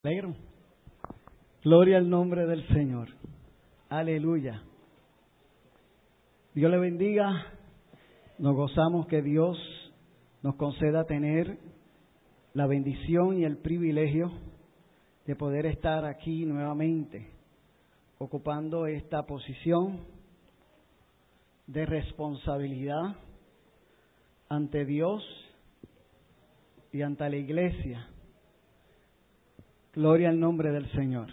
Alegro. Gloria al nombre del Señor. Aleluya. Dios le bendiga. Nos gozamos que Dios nos conceda tener la bendición y el privilegio de poder estar aquí nuevamente, ocupando esta posición de responsabilidad ante Dios y ante la iglesia. Gloria al nombre del Señor.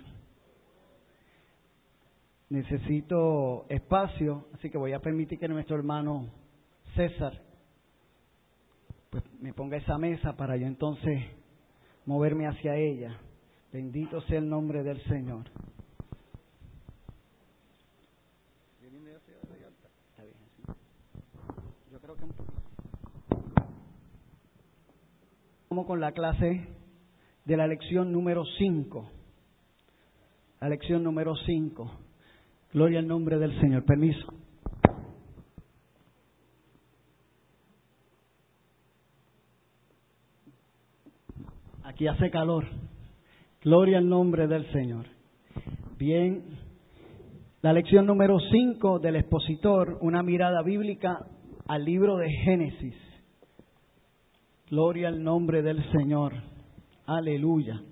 Necesito espacio, así que voy a permitir que nuestro hermano César pues me ponga esa mesa para yo entonces moverme hacia ella. Bendito sea el nombre del Señor. Yo creo que un poquito. Vamos con la clase de la lección número 5. La lección número 5. Gloria al nombre del Señor. Permiso. Aquí hace calor. Gloria al nombre del Señor. Bien. La lección número 5 del expositor, una mirada bíblica al libro de Génesis. Gloria al nombre del Señor. Aleluya.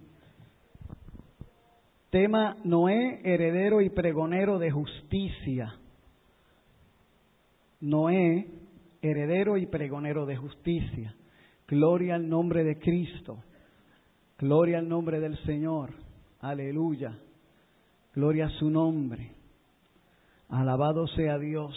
Tema: Noé, heredero y pregonero de justicia. Noé, heredero y pregonero de justicia. Gloria al nombre de Cristo. Gloria al nombre del Señor. Aleluya. Gloria a su nombre. Alabado sea Dios.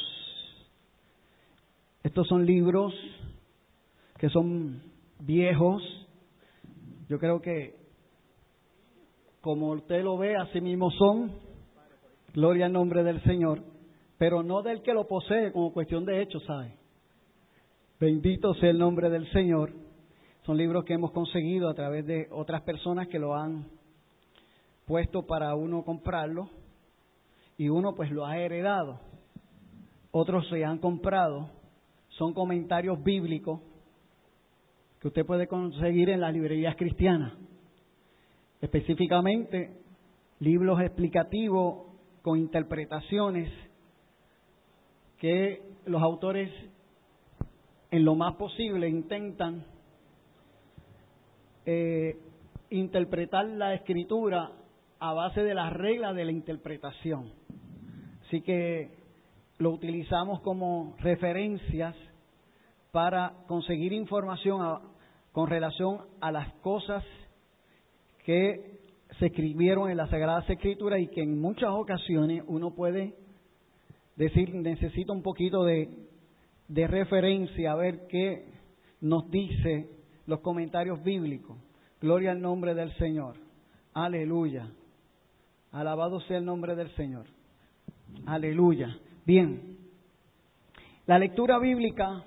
Estos son libros que son viejos. Yo creo que, como usted lo ve, así mismo son. Gloria al nombre del Señor. Pero no del que lo posee, como cuestión de hecho, ¿sabe? Bendito sea el nombre del Señor. Son libros que hemos conseguido a través de otras personas que lo han puesto para uno comprarlo. Y uno pues lo ha heredado. Otros se han comprado. Son comentarios bíblicos que usted puede conseguir en las librerías cristianas. Específicamente, libros explicativos con interpretaciones que los autores en lo más posible intentan interpretar la Escritura a base de las reglas de la interpretación. Así que lo utilizamos como referencias para conseguir información con relación a las cosas que se escribieron en las Sagradas Escrituras y que en muchas ocasiones uno puede decir, necesita un poquito de referencia a ver qué nos dice los comentarios bíblicos. Gloria al nombre del Señor. Aleluya. Alabado sea el nombre del Señor. Aleluya. Bien. La lectura bíblica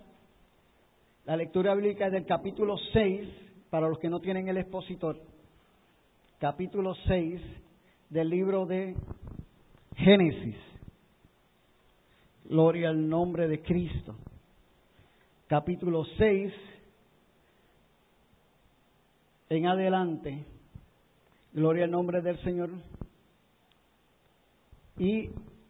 es del capítulo 6, para los que no tienen el expositor. Capítulo 6 del libro de Génesis. Gloria al nombre de Cristo. Capítulo 6 en adelante. Gloria al nombre del Señor. Y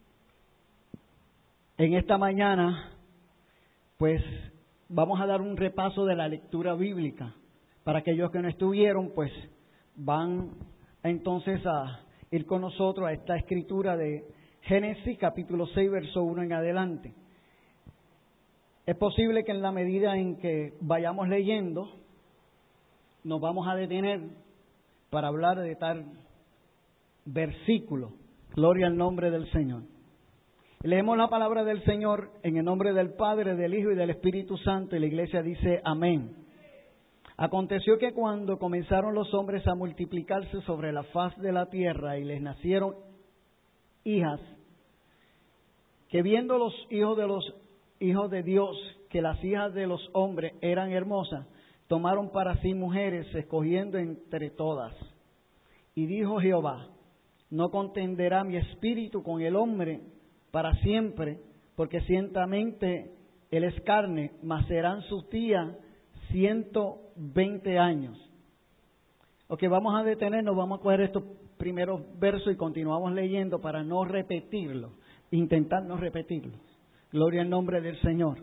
en esta mañana, pues vamos a dar un repaso de la lectura bíblica. Para aquellos que no estuvieron, pues van entonces a ir con nosotros a esta escritura de Génesis, capítulo 6, verso 1 en adelante. Es posible que en la medida en que vayamos leyendo, nos vamos a detener para hablar de tal versículo. Gloria al nombre del Señor. Leemos la palabra del Señor en el nombre del Padre, del Hijo y del Espíritu Santo, y la iglesia dice amén. Aconteció que cuando comenzaron los hombres a multiplicarse sobre la faz de la tierra y les nacieron hijas, que viendo los hijos de Dios que las hijas de los hombres eran hermosas, tomaron para sí mujeres, escogiendo entre todas. Y dijo Jehová: no contenderá mi espíritu con el hombre para siempre, porque ciertamente él es carne, mas serán sus días 120 años. Ok, vamos a detenernos, vamos a coger estos primeros versos y continuamos leyendo para no repetirlo, intentar no repetirlo. Gloria al nombre del Señor.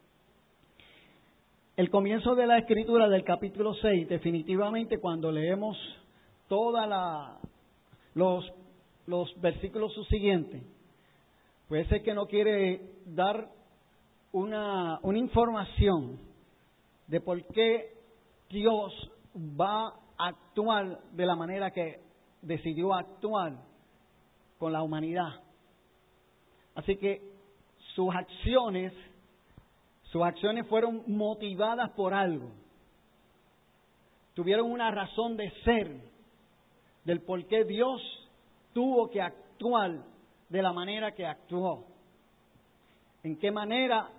El comienzo de la escritura del capítulo 6, definitivamente cuando leemos todos los versículos subsiguientes, pues es que no quiere dar una información de por qué Dios va a actuar de la manera que decidió actuar con la humanidad. Así que sus acciones fueron motivadas por algo. Tuvieron una razón de ser del por qué Dios tuvo que actuar de la manera que actuó. ¿En qué manera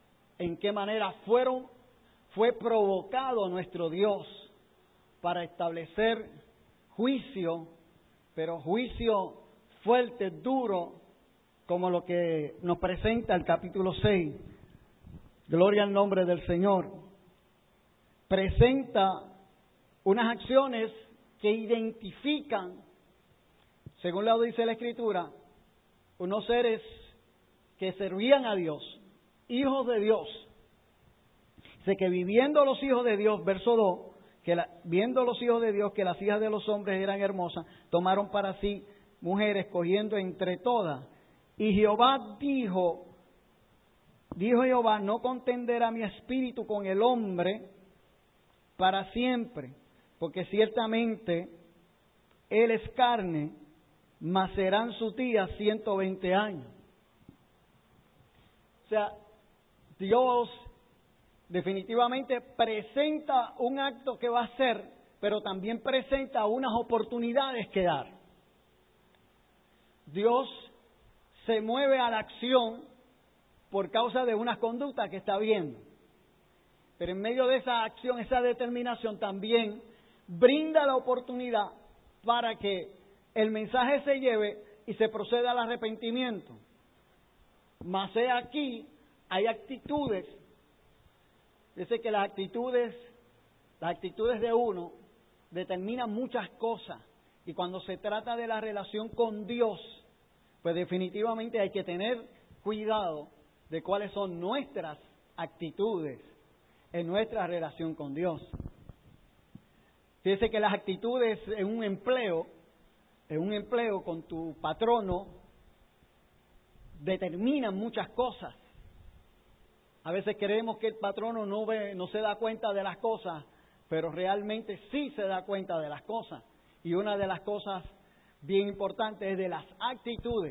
fue provocado nuestro Dios para establecer juicio, pero juicio fuerte, duro, como lo que nos presenta el capítulo 6? Gloria al nombre del Señor. Presenta unas acciones que identifican, según lo dice la Escritura, unos seres que servían a Dios, hijos de Dios. Dice que viviendo los hijos de Dios, verso 2, viendo los hijos de Dios que las hijas de los hombres eran hermosas, tomaron para sí mujeres, cogiendo entre todas. Y Jehová dijo Jehová, no contenderá mi espíritu con el hombre para siempre, porque ciertamente él es carne, mas serán sus días 120 años. O sea, Dios definitivamente presenta un acto que va a hacer, pero también presenta unas oportunidades que dar. Dios se mueve a la acción por causa de unas conductas que está viendo. Pero en medio de esa acción, esa determinación, también brinda la oportunidad para que el mensaje se lleve y se proceda al arrepentimiento. Mas aquí hay actitudes. Dice que las actitudes de uno determinan muchas cosas. Y cuando se trata de la relación con Dios, pues definitivamente hay que tener cuidado de cuáles son nuestras actitudes en nuestra relación con Dios. Fíjese que las actitudes en un empleo con tu patrono, determinan muchas cosas. A veces creemos que el patrono no se da cuenta de las cosas, pero realmente sí se da cuenta de las cosas. Y una de las cosas bien importantes es de las actitudes.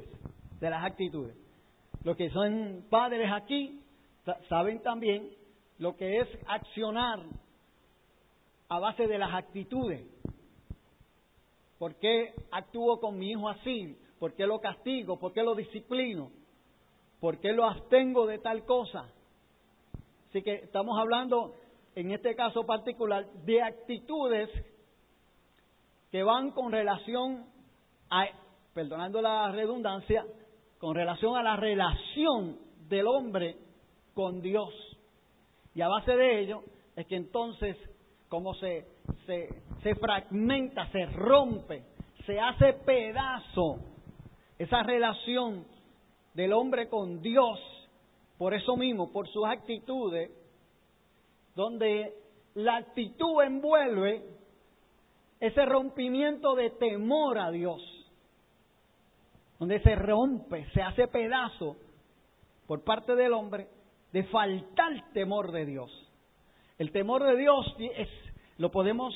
Los que son padres aquí saben también lo que es accionar a base de las actitudes. ¿Por qué actúo con mi hijo así? ¿Por qué lo castigo? ¿Por qué lo disciplino? ¿Por qué lo abstengo de tal cosa? Así que estamos hablando, en este caso particular, de actitudes que van con relación a, perdonando la redundancia, con relación a la relación del hombre con Dios. Y a base de ello es que entonces, como se fragmenta, se rompe, se hace pedazo esa relación del hombre con Dios, por eso mismo, por sus actitudes, donde la actitud envuelve ese rompimiento de temor a Dios, donde se rompe, se hace pedazo por parte del hombre de faltar temor de Dios. El temor de Dios lo podemos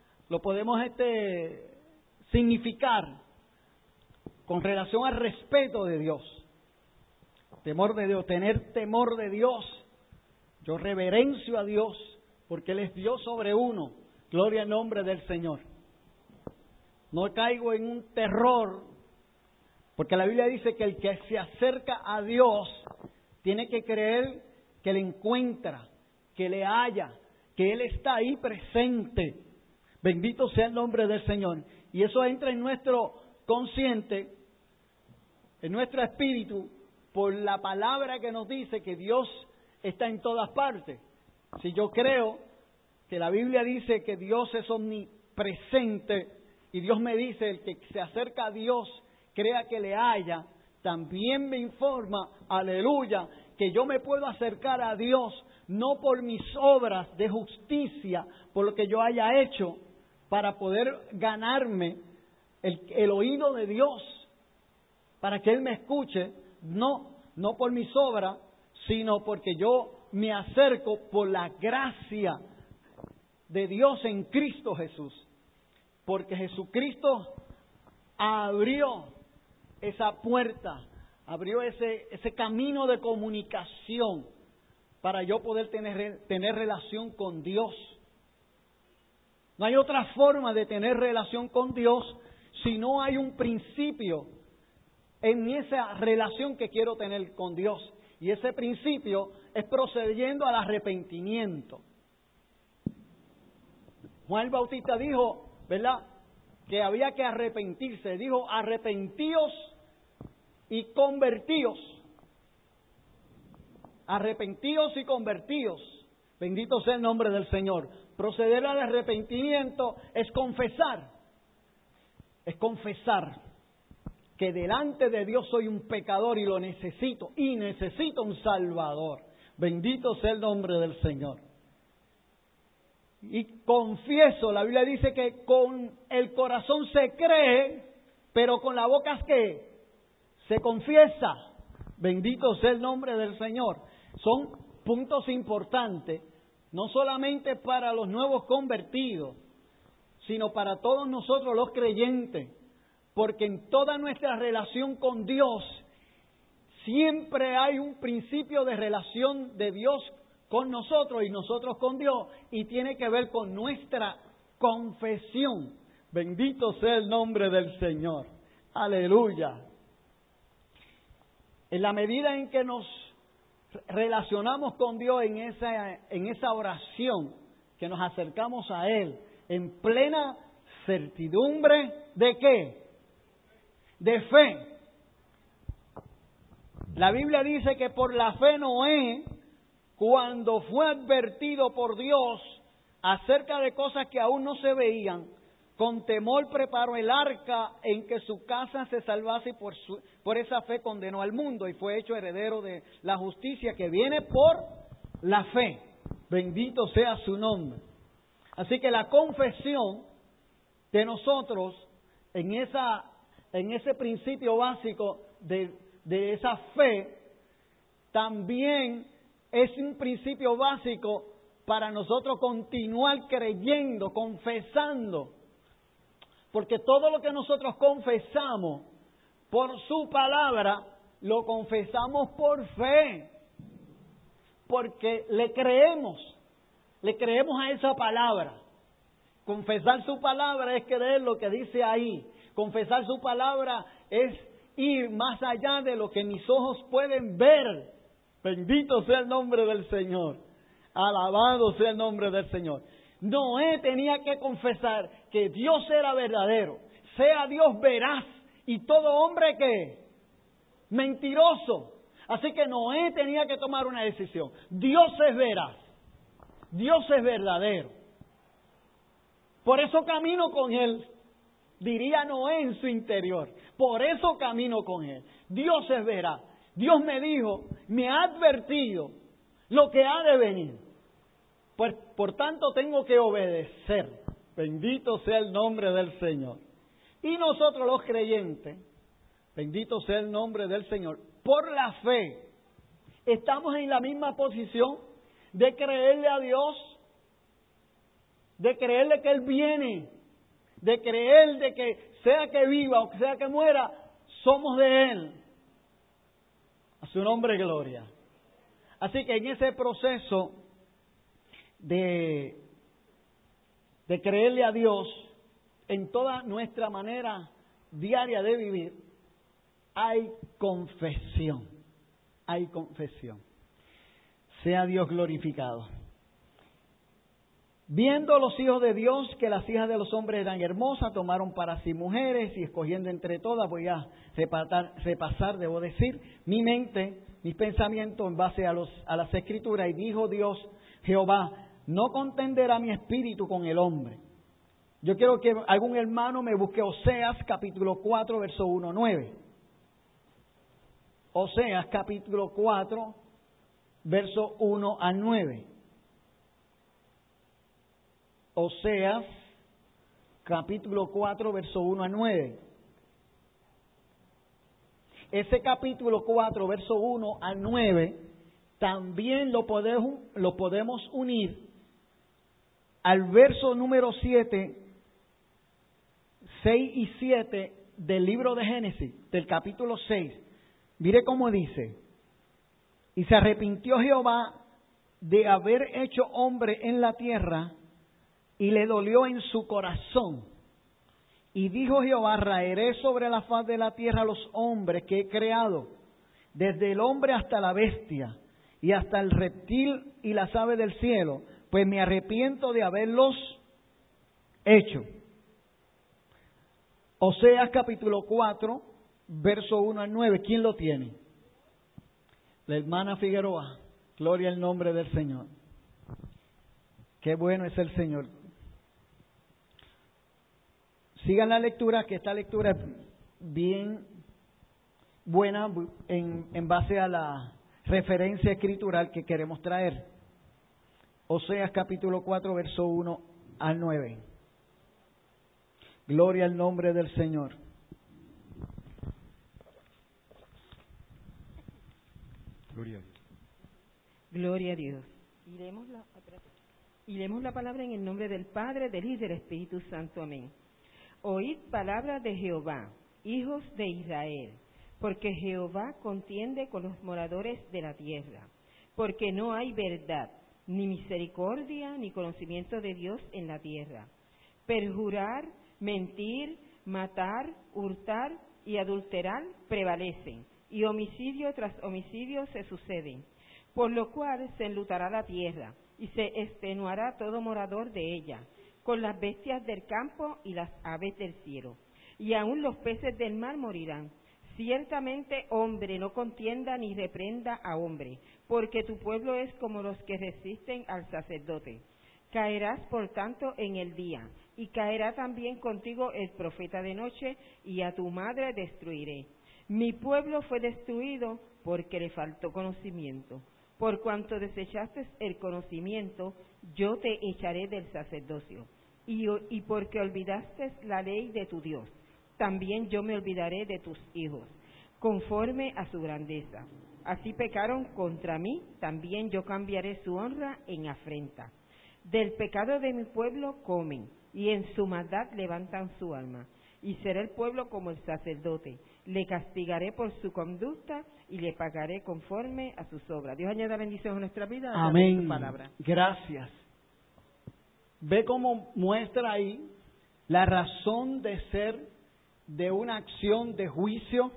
significar con relación al respeto de Dios. Temor de Dios, tener temor de Dios. Yo reverencio a Dios porque Él es Dios sobre uno. Gloria al nombre del Señor. No caigo en un terror, porque la Biblia dice que el que se acerca a Dios tiene que creer que le encuentra, que le halla, que Él está ahí presente. Bendito sea el nombre del Señor. Y eso entra en nuestro consciente, en nuestro espíritu, por la palabra que nos dice que Dios está en todas partes. Si yo creo que la Biblia dice que Dios es omnipresente, presente, y Dios me dice, el que se acerca a Dios, crea que le haya, también me informa, aleluya, que yo me puedo acercar a Dios no por mis obras de justicia, por lo que yo haya hecho, para poder ganarme el oído de Dios, para que Él me escuche, no por mis obras, sino porque yo me acerco por la gracia de Dios en Cristo Jesús. Porque Jesucristo abrió esa puerta, abrió ese camino de comunicación para yo poder tener relación con Dios. No hay otra forma de tener relación con Dios si no hay un principio en esa relación que quiero tener con Dios. Y ese principio es procediendo al arrepentimiento. Juan el Bautista dijo, ¿verdad?, que había que arrepentirse. Dijo, arrepentíos y convertíos. Arrepentíos y convertíos. Bendito sea el nombre del Señor. Proceder al arrepentimiento es confesar. Es confesar que delante de Dios soy un pecador y lo necesito. Y necesito un Salvador. Bendito sea el nombre del Señor. Y confieso, la Biblia dice que con el corazón se cree, pero con la boca es que se confiesa. Bendito sea el nombre del Señor. Son puntos importantes, no solamente para los nuevos convertidos, sino para todos nosotros los creyentes, porque en toda nuestra relación con Dios siempre hay un principio de relación de Dios con nosotros y nosotros con Dios, y tiene que ver con nuestra confesión. Bendito sea el nombre del Señor. Aleluya. En la medida en que nos relacionamos con Dios en esa oración, que nos acercamos a Él en plena certidumbre ¿de qué? De fe. La Biblia dice que por la fe Noé, cuando fue advertido por Dios acerca de cosas que aún no se veían, con temor preparó el arca en que su casa se salvase, y por esa fe condenó al mundo y fue hecho heredero de la justicia que viene por la fe. Bendito sea su nombre. Así que la confesión de nosotros en ese principio básico de esa fe también es un principio básico para nosotros continuar creyendo, confesando. Porque todo lo que nosotros confesamos por su palabra, lo confesamos por fe. Porque le creemos a esa palabra. Confesar su palabra es creer lo que dice ahí. Confesar su palabra es ir más allá de lo que mis ojos pueden ver. Bendito sea el nombre del Señor. Alabado sea el nombre del Señor. Noé tenía que confesar que Dios era verdadero, sea Dios veraz y todo hombre que mentiroso. Así que Noé tenía que tomar una decisión. Dios es veraz, Dios es verdadero. Por eso camino con Él, diría Noé en su interior. Por eso camino con Él. Dios es veraz. Dios me dijo, me ha advertido lo que ha de venir. Pues, por tanto, tengo que obedecer. Bendito sea el nombre del Señor. Y nosotros los creyentes, bendito sea el nombre del Señor, por la fe, estamos en la misma posición de creerle a Dios, de creerle que Él viene, de creer de que sea que viva o sea que muera, somos de Él. A su nombre, gloria. Así que en ese proceso de creerle a Dios en toda nuestra manera diaria de vivir, hay confesión. Hay confesión. Sea Dios glorificado. Viendo los hijos de Dios que las hijas de los hombres eran hermosas, tomaron para sí mujeres y escogiendo entre todas, voy a repasar, debo decir, mi mente, mis pensamientos en base a las Escrituras. Y dijo Dios, Jehová, no contenderá mi espíritu con el hombre, Yo quiero que algún hermano me busque Oseas capítulo 4, verso 1 a 9. Oseas capítulo 4, verso 1 a 9. Oseas capítulo 4, verso 1 a 9. Ese capítulo 4, verso 1 a 9, también lo podemos unir al verso número 7, 6 y 7 del libro de Génesis, del capítulo 6. Mire cómo dice: y se arrepintió Jehová de haber hecho hombre en la tierra, y le dolió en su corazón. Y dijo Jehová: raeré sobre la faz de la tierra a los hombres que he creado, desde el hombre hasta la bestia, y hasta el reptil y las aves del cielo, pues me arrepiento de haberlos hecho. Oseas capítulo 4, verso 1 al 9. ¿Quién lo tiene? La hermana Figueroa. Gloria al nombre del Señor. Qué bueno es el Señor. Sigan la lectura, que esta lectura es bien buena en base a la referencia escritural que queremos traer. Oseas capítulo 4, verso 1 al 9. Gloria al nombre del Señor. Gloria a Dios. Gloria a Dios. Y leemos la palabra en el nombre del Padre, del Hijo y del Espíritu Santo. Amén. Oíd palabra de Jehová, hijos de Israel, porque Jehová contiende con los moradores de la tierra, porque no hay verdad, ni misericordia, ni conocimiento de Dios en la tierra. Perjurar, mentir, matar, hurtar y adulterar prevalecen, y homicidio tras homicidio se suceden, por lo cual se enlutará la tierra, y se extenuará todo morador de ella, con las bestias del campo y las aves del cielo, y aun los peces del mar morirán. Ciertamente hombre no contienda ni reprenda a hombre, porque tu pueblo es como los que resisten al sacerdote. Caerás por tanto en el día, y caerá también contigo el profeta de noche, y a tu madre destruiré. Mi pueblo fue destruido porque le faltó conocimiento. Por cuanto desechaste el conocimiento, yo te echaré del sacerdocio. Y porque olvidaste la ley de tu Dios, también yo me olvidaré de tus hijos, conforme a su grandeza. Así pecaron contra mí, también yo cambiaré su honra en afrenta. Del pecado de mi pueblo comen, y en su maldad levantan su alma. Y será el pueblo como el sacerdote. Le castigaré por su conducta y le pagaré conforme a sus obras. Dios añada bendición a nuestra vida. Amén. Su palabra. Gracias. Ve cómo muestra ahí la razón de ser de una acción de juicio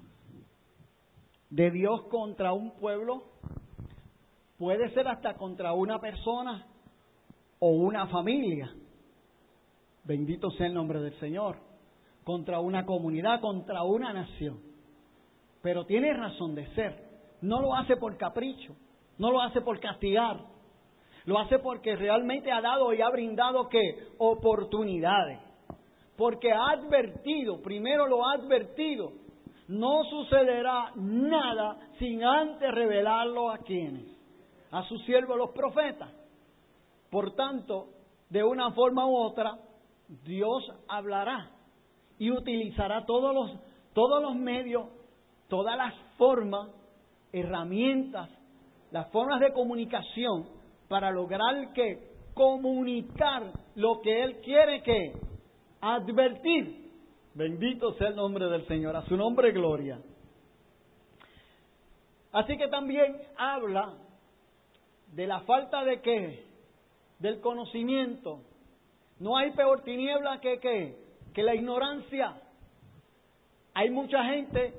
de Dios contra un pueblo. Puede ser hasta contra una persona o una familia. Bendito sea el nombre del Señor. Contra una comunidad, contra una nación. Pero tiene razón de ser. No lo hace por capricho, no lo hace por castigar. Lo hace porque realmente ha dado y ha brindado ¿qué? Oportunidades. Porque ha advertido, primero lo ha advertido. No sucederá nada sin antes revelarlo a quienes, a sus siervos los profetas. Por tanto, de una forma u otra, Dios hablará y utilizará todos los medios, todas las formas, herramientas, las formas de comunicación para lograr que comunicar lo que Él quiere que advertir. Bendito sea el nombre del Señor, a su nombre gloria. Así que también habla de la falta de ¿qué? Del conocimiento. No hay peor tiniebla que la ignorancia. Hay mucha gente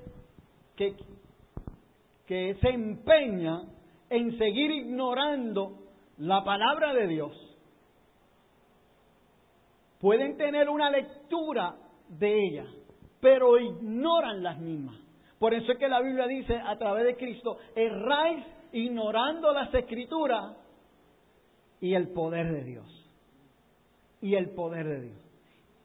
que se empeña en seguir ignorando la palabra de Dios. Pueden tener una lectura de ella, pero ignoran las mismas. Por eso es que la Biblia dice a través de Cristo: erráis ignorando las Escrituras y el poder de Dios. Y el poder de Dios.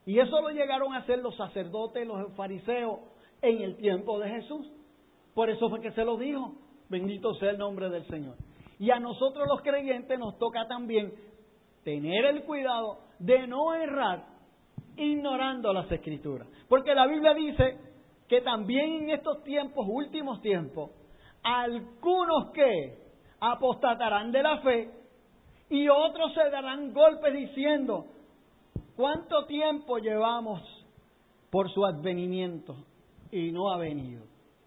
Y eso lo llegaron a hacer los sacerdotes, los fariseos en el tiempo de Jesús. Por eso fue que se lo dijo. Bendito sea el nombre del Señor. Y a nosotros los creyentes nos toca también tener el cuidado de no errar ignorando las Escrituras. Porque la Biblia dice que también en estos tiempos, últimos tiempos, algunos que apostatarán de la fe y otros se darán golpes diciendo: ¿cuánto tiempo llevamos por su advenimiento y no ha venido?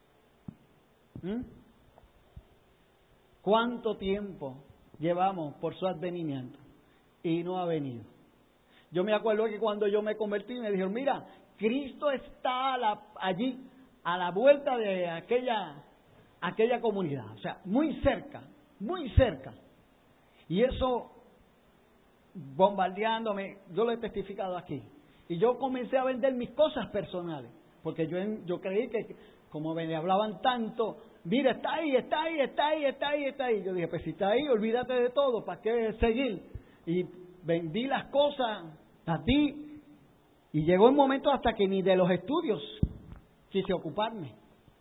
¿Cuánto tiempo llevamos por su advenimiento y no ha venido? Yo me acuerdo que cuando yo me convertí me dijeron: mira, Cristo está allí, a la vuelta de aquella comunidad, o sea, muy cerca, muy cerca. Y eso, bombardeándome, yo lo he testificado aquí. Y yo comencé a vender mis cosas personales, porque yo creí que, como me hablaban tanto, mira, está ahí. Yo dije: pues si está ahí, olvídate de todo, ¿para qué seguir? Y vendí las cosas a ti. Y llegó un momento hasta que ni de los estudios quise ocuparme.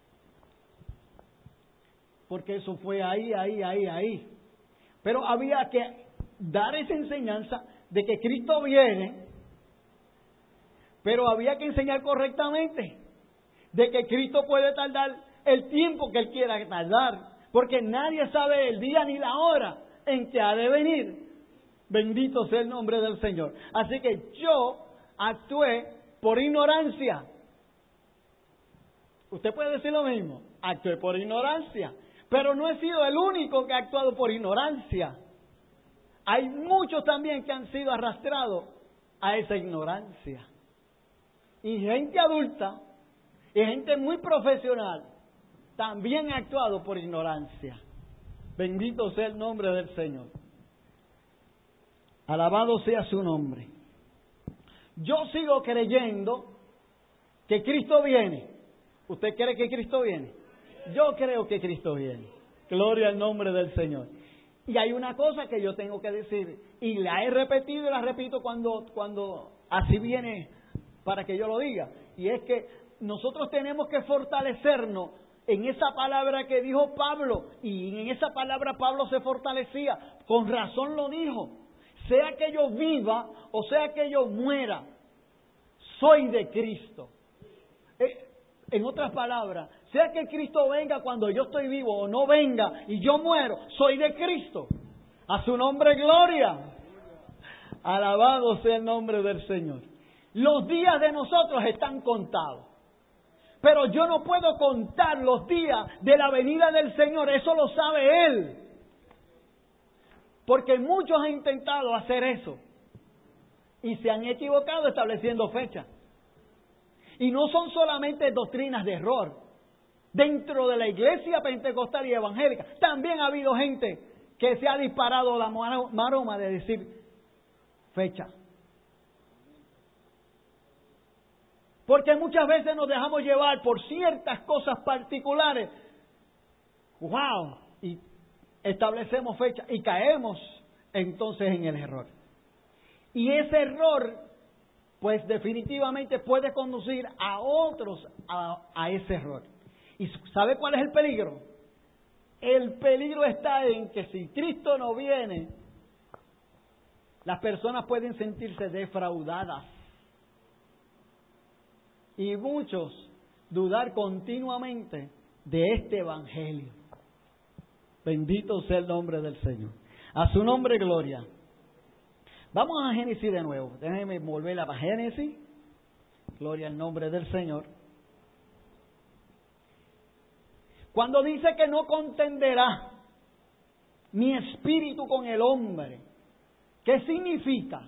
Porque eso fue ahí. Pero había que dar esa enseñanza de que Cristo viene, pero había que enseñar correctamente de que Cristo puede tardar el tiempo que Él quiera tardar, porque nadie sabe el día ni la hora en que ha de venir. Bendito sea el nombre del Señor. Así que yo actué por ignorancia. Usted puede decir lo mismo: actué por ignorancia. Pero no he sido el único que ha actuado por ignorancia. Hay muchos también que han sido arrastrados a esa ignorancia. Y gente adulta y gente muy profesional también ha actuado por ignorancia. Bendito sea el nombre del Señor. Alabado sea su nombre. Yo sigo creyendo que Cristo viene. ¿Usted cree que Cristo viene? Yo creo que Cristo viene. Gloria al nombre del Señor. Y hay una cosa que yo tengo que decir, y la he repetido y la repito cuando así viene para que yo lo diga, y es que nosotros tenemos que fortalecernos en esa palabra que dijo Pablo, y en esa palabra Pablo se fortalecía, con razón lo dijo: sea que yo viva o sea que yo muera, soy de Cristo. En otras palabras, sea que Cristo venga cuando yo estoy vivo o no venga y yo muero, soy de Cristo. A su nombre gloria. Alabado sea el nombre del Señor. Los días de nosotros están contados. Pero yo no puedo contar los días de la venida del Señor, eso lo sabe Él. Porque muchos han intentado hacer eso y se han equivocado estableciendo fechas. Y no son solamente doctrinas de error. Dentro de la iglesia pentecostal y evangélica también ha habido gente que se ha disparado la maroma de decir fecha. Porque muchas veces nos dejamos llevar por ciertas cosas particulares. ¡Wow! Y establecemos fecha y caemos entonces en el error. Y ese error, pues definitivamente puede conducir a otros a ese error. ¿Y sabe cuál es el peligro? El peligro está en que si Cristo no viene, las personas pueden sentirse defraudadas. Y muchos dudar continuamente de este evangelio. Bendito sea el nombre del Señor. A su nombre gloria. Vamos a Génesis de nuevo. Déjenme volver a Génesis. Gloria al nombre del Señor. Cuando dice que no contenderá mi espíritu con el hombre, ¿qué significa?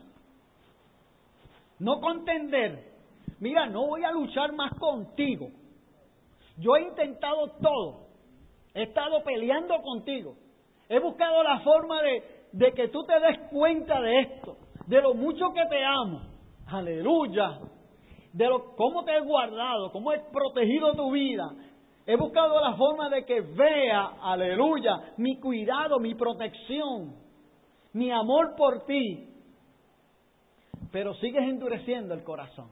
No contender. Mira, no voy a luchar más contigo. Yo he intentado todo. He estado peleando contigo. He buscado la forma de que tú te des cuenta de esto, de lo mucho que te amo. Aleluya. De cómo te he guardado, cómo he protegido tu vida. He buscado la forma de que vea, aleluya, mi cuidado, mi protección, mi amor por ti. pero sigues endureciendo el corazón.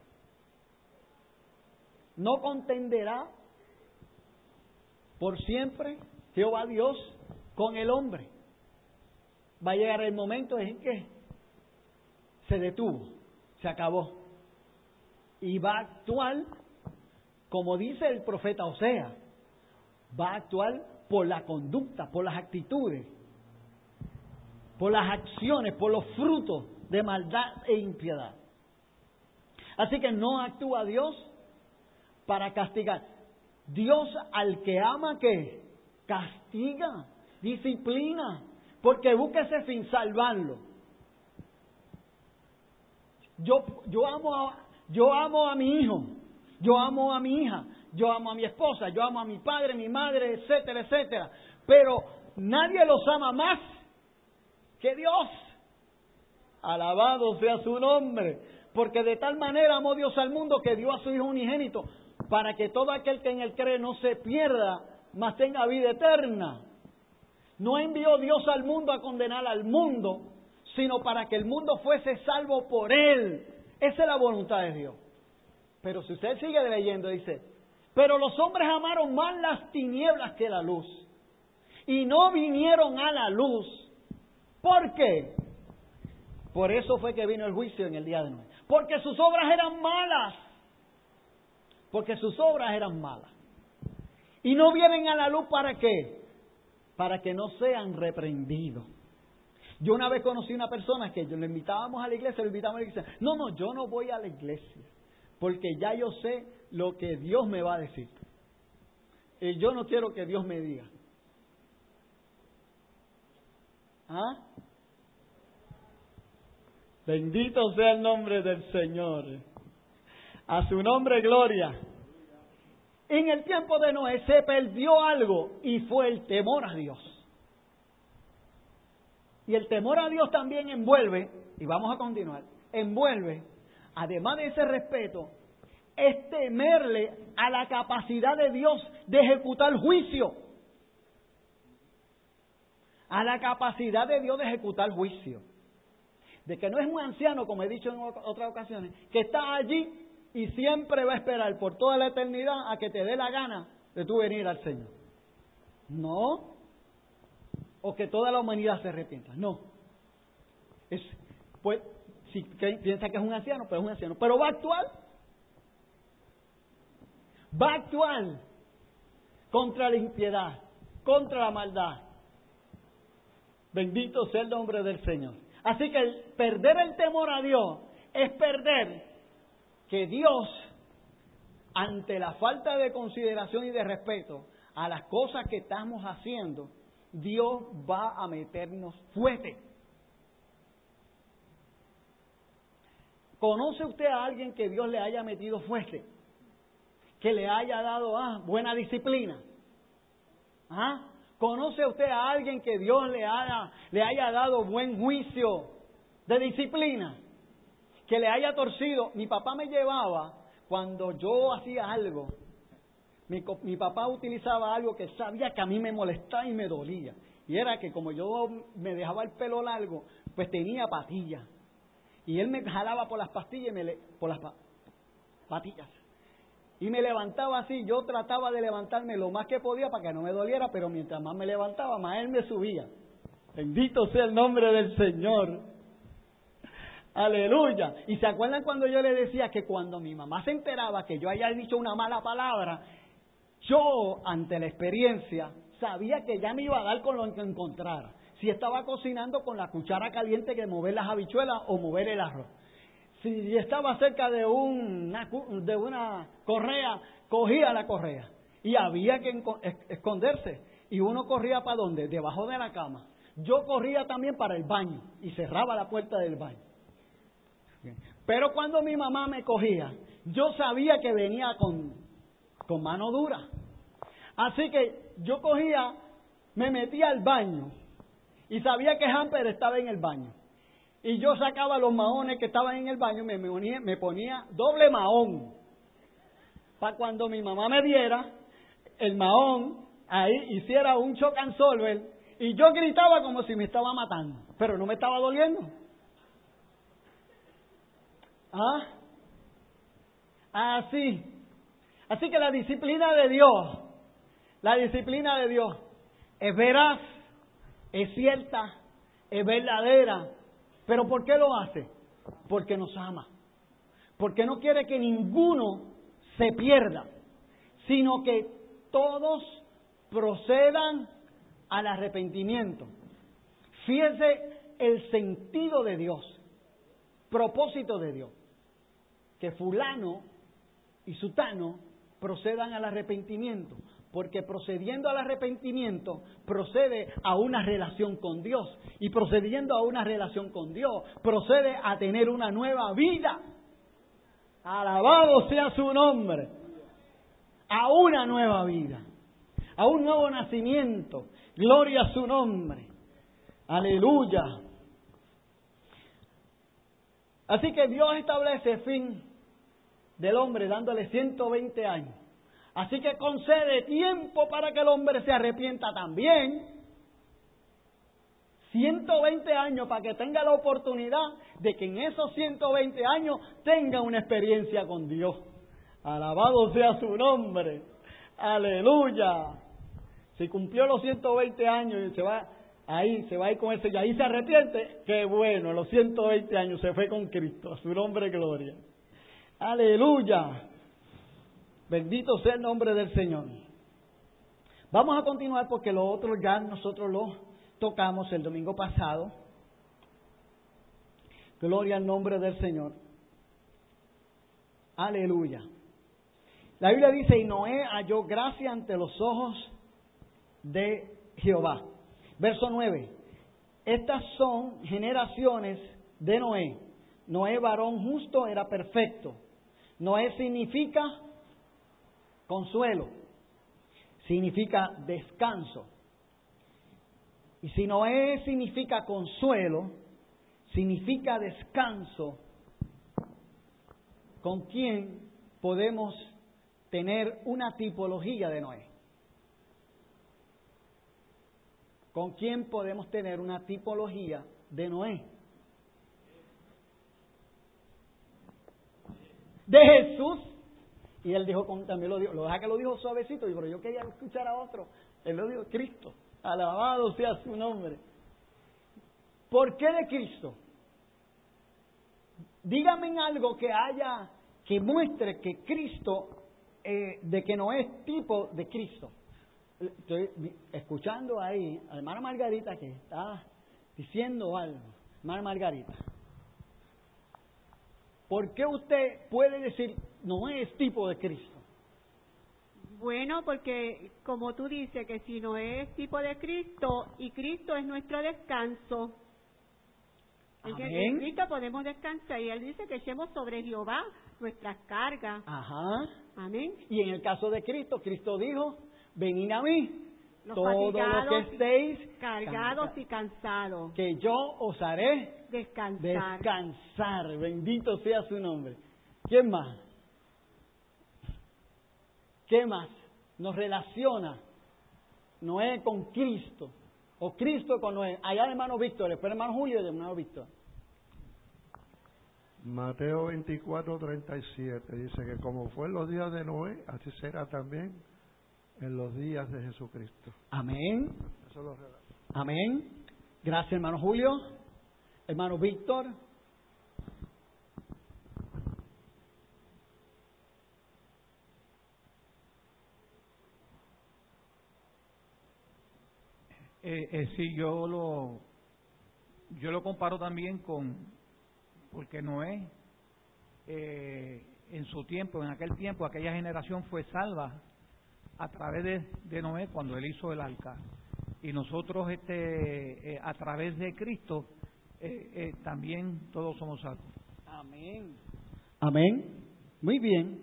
No contenderá por siempre Jehová Dios con el hombre. Va a llegar el momento en que se detuvo, se acabó. Y va a actuar, como dice el profeta Oseas, va a actuar por la conducta, por las actitudes, por las acciones, por los frutos de maldad e impiedad. Así que no actúa Dios para castigar. Dios al que ama, ¿qué? Castiga, disciplina, porque busca ese fin, salvarlo. Yo amo a mi hijo, yo amo a mi hija, yo amo a mi esposa, yo amo a mi padre, mi madre, etcétera, etcétera. Pero nadie los ama más que Dios. Alabado sea su nombre. Porque de tal manera amó Dios al mundo que dio a su Hijo unigénito, para que todo aquel que en él cree no se pierda, mas tenga vida eterna. No envió Dios al mundo a condenar al mundo, sino para que el mundo fuese salvo por él. Esa es la voluntad de Dios. Pero si usted sigue leyendo, dice, pero los hombres amaron más las tinieblas que la luz, y no vinieron a la luz. ¿Por qué? Por eso fue que vino el juicio en el día de hoy. Porque sus obras eran malas. Porque sus obras eran malas. Y no vienen a la luz, ¿para qué? Para que no sean reprendidos. Yo una vez conocí una persona que le invitábamos a la iglesia, no, yo no voy a la iglesia, porque ya yo sé lo que Dios me va a decir. Y yo no quiero que Dios me diga. ¿Ah? Bendito sea el nombre del Señor. A su nombre gloria. En el tiempo de Noé se perdió algo y fue el temor a Dios. Y el temor a Dios también envuelve, y vamos a continuar, envuelve, además de ese respeto, es temerle a la capacidad de Dios de ejecutar juicio. A la capacidad de Dios de ejecutar juicio. De que no es un anciano, como he dicho en otras ocasiones, que está allí y siempre va a esperar por toda la eternidad a que te dé la gana de tú venir al Señor. No. O que toda la humanidad se arrepienta. No. Pues, si piensa que es un anciano, pues es un anciano. Pero va a actuar. Va a actuar contra la impiedad, contra la maldad. Bendito sea el nombre del Señor. Así que el perder el temor a Dios es perder que Dios, ante la falta de consideración y de respeto a las cosas que estamos haciendo, Dios va a meternos fuerte. ¿Conoce usted a alguien que Dios le haya metido fuerte? Que le haya dado buena disciplina. ¿Conoce usted a alguien que Dios le haya dado buen juicio de disciplina? Que le haya torcido. Mi papá me llevaba, cuando yo hacía algo, mi papá utilizaba algo que sabía que a mí me molestaba y me dolía. Y era que como yo me dejaba el pelo largo, pues tenía patillas. Y él me jalaba por las pastillas, por las patillas. Y me levantaba así, yo trataba de levantarme lo más que podía para que no me doliera, pero mientras más me levantaba, más él me subía. Bendito sea el nombre del Señor. Aleluya. ¿Y se acuerdan cuando yo le decía que cuando mi mamá se enteraba que yo haya dicho una mala palabra, yo, ante la experiencia, sabía que ya me iba a dar con lo que encontrara? Si estaba cocinando con la cuchara caliente que mover las habichuelas o mover el arroz. Si estaba cerca de una correa, cogía la correa. Y había que esconderse. Y uno corría ¿para dónde? Debajo de la cama. Yo corría también para el baño y cerraba la puerta del baño. Pero cuando mi mamá me cogía, yo sabía que venía con mano dura. Así que yo cogía, me metía al baño y sabía que Hamper estaba en el baño. Y yo sacaba los mahones que estaban en el baño, me ponía doble mahón. Para cuando mi mamá me viera, el mahón ahí hiciera un shock and solver y yo gritaba como si me estaba matando, pero no me estaba doliendo. Así. Así que la disciplina de Dios es veraz, es cierta, es verdadera. ¿Pero por qué lo hace? Porque nos ama. Porque no quiere que ninguno se pierda, sino que todos procedan al arrepentimiento. Fíjese el sentido de Dios, propósito de Dios, que fulano y sutano procedan al arrepentimiento, porque procediendo al arrepentimiento procede a una relación con Dios, y procediendo a una relación con Dios procede a tener una nueva vida. Alabado sea su nombre. A una nueva vida, a un nuevo nacimiento. Gloria a su nombre. Aleluya. Así que Dios establece el fin del hombre dándole 120 años. Así que concede tiempo para que el hombre se arrepienta también. 120 años para que tenga la oportunidad de que en esos 120 años tenga una experiencia con Dios. Alabado sea su nombre. Aleluya. Si cumplió los 120 años y se va a ir con ese y ahí se arrepiente, qué bueno, los 120 años se fue con Cristo. A su nombre, gloria. Aleluya. Bendito sea el nombre del Señor. Vamos a continuar porque lo otro ya nosotros lo tocamos el domingo pasado. Gloria al nombre del Señor. Aleluya. La Biblia dice, y Noé halló gracia ante los ojos de Jehová. Verso 9. Estas son generaciones de Noé. Noé, varón justo, era perfecto. Noé significa consuelo, significa descanso. Y si Noé significa consuelo, significa descanso, ¿con quién podemos tener una tipología de Noé? ¿Con quién podemos tener una tipología de Noé? De Jesús. Y él dijo, también lo dijo, lo deja que lo dijo suavecito, pero yo quería escuchar a otro. Él lo dijo, Cristo. Alabado sea su nombre. ¿Por qué de Cristo? Dígame en algo que muestre que Cristo, de que no es tipo de Cristo. Estoy escuchando ahí a la hermana Margarita que está diciendo algo. Hermana Margarita, ¿por qué usted puede decir no es tipo de Cristo? Bueno, porque como tú dices que si no es tipo de Cristo y Cristo es nuestro descanso, en Cristo podemos descansar y Él dice que echemos sobre Jehová nuestras cargas. Ajá. Amén. Y en el caso de Cristo, Cristo dijo, venid a mí, todos los que estéis cargados y cansados, que yo os haré descansar. Bendito sea su nombre. ¿Quién más? ¿Qué más nos relaciona Noé con Cristo? O Cristo con Noé. Allá el hermano Víctor, después el hermano Julio y el hermano Víctor. Mateo 24:37 dice que como fue en los días de Noé, así será también en los días de Jesucristo. Amén. Eso lo relaciona. Amén. Gracias, hermano Julio. Hermano Víctor. Sí, yo lo comparo también porque Noé, en su tiempo, en aquel tiempo, aquella generación fue salva a través de Noé cuando él hizo el arca. Y nosotros, a través de Cristo, también todos somos salvos. Amén. Amén. Muy bien.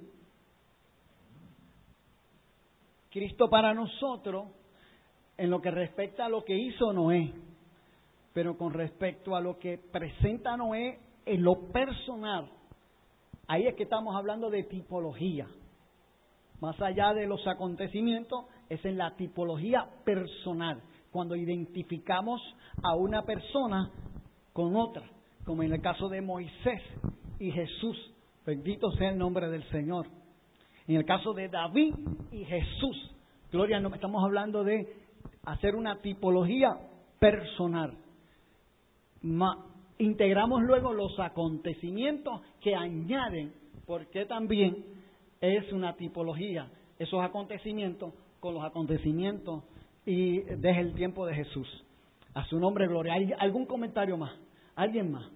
Cristo para nosotros, en lo que respecta a lo que hizo Noé, pero con respecto a lo que presenta Noé en lo personal, ahí es que estamos hablando de tipología. Más allá de los acontecimientos, es en la tipología personal, cuando identificamos a una persona con otra, como en el caso de Moisés, y Jesús. Bendito sea el nombre del Señor. En el caso de David y Jesús, gloria, no estamos hablando de hacer una tipología personal. Integramos luego los acontecimientos que añaden, porque también es una tipología, esos acontecimientos con los acontecimientos y desde el tiempo de Jesús. A su nombre, gloria. ¿Hay algún comentario más? ¿Alguien más?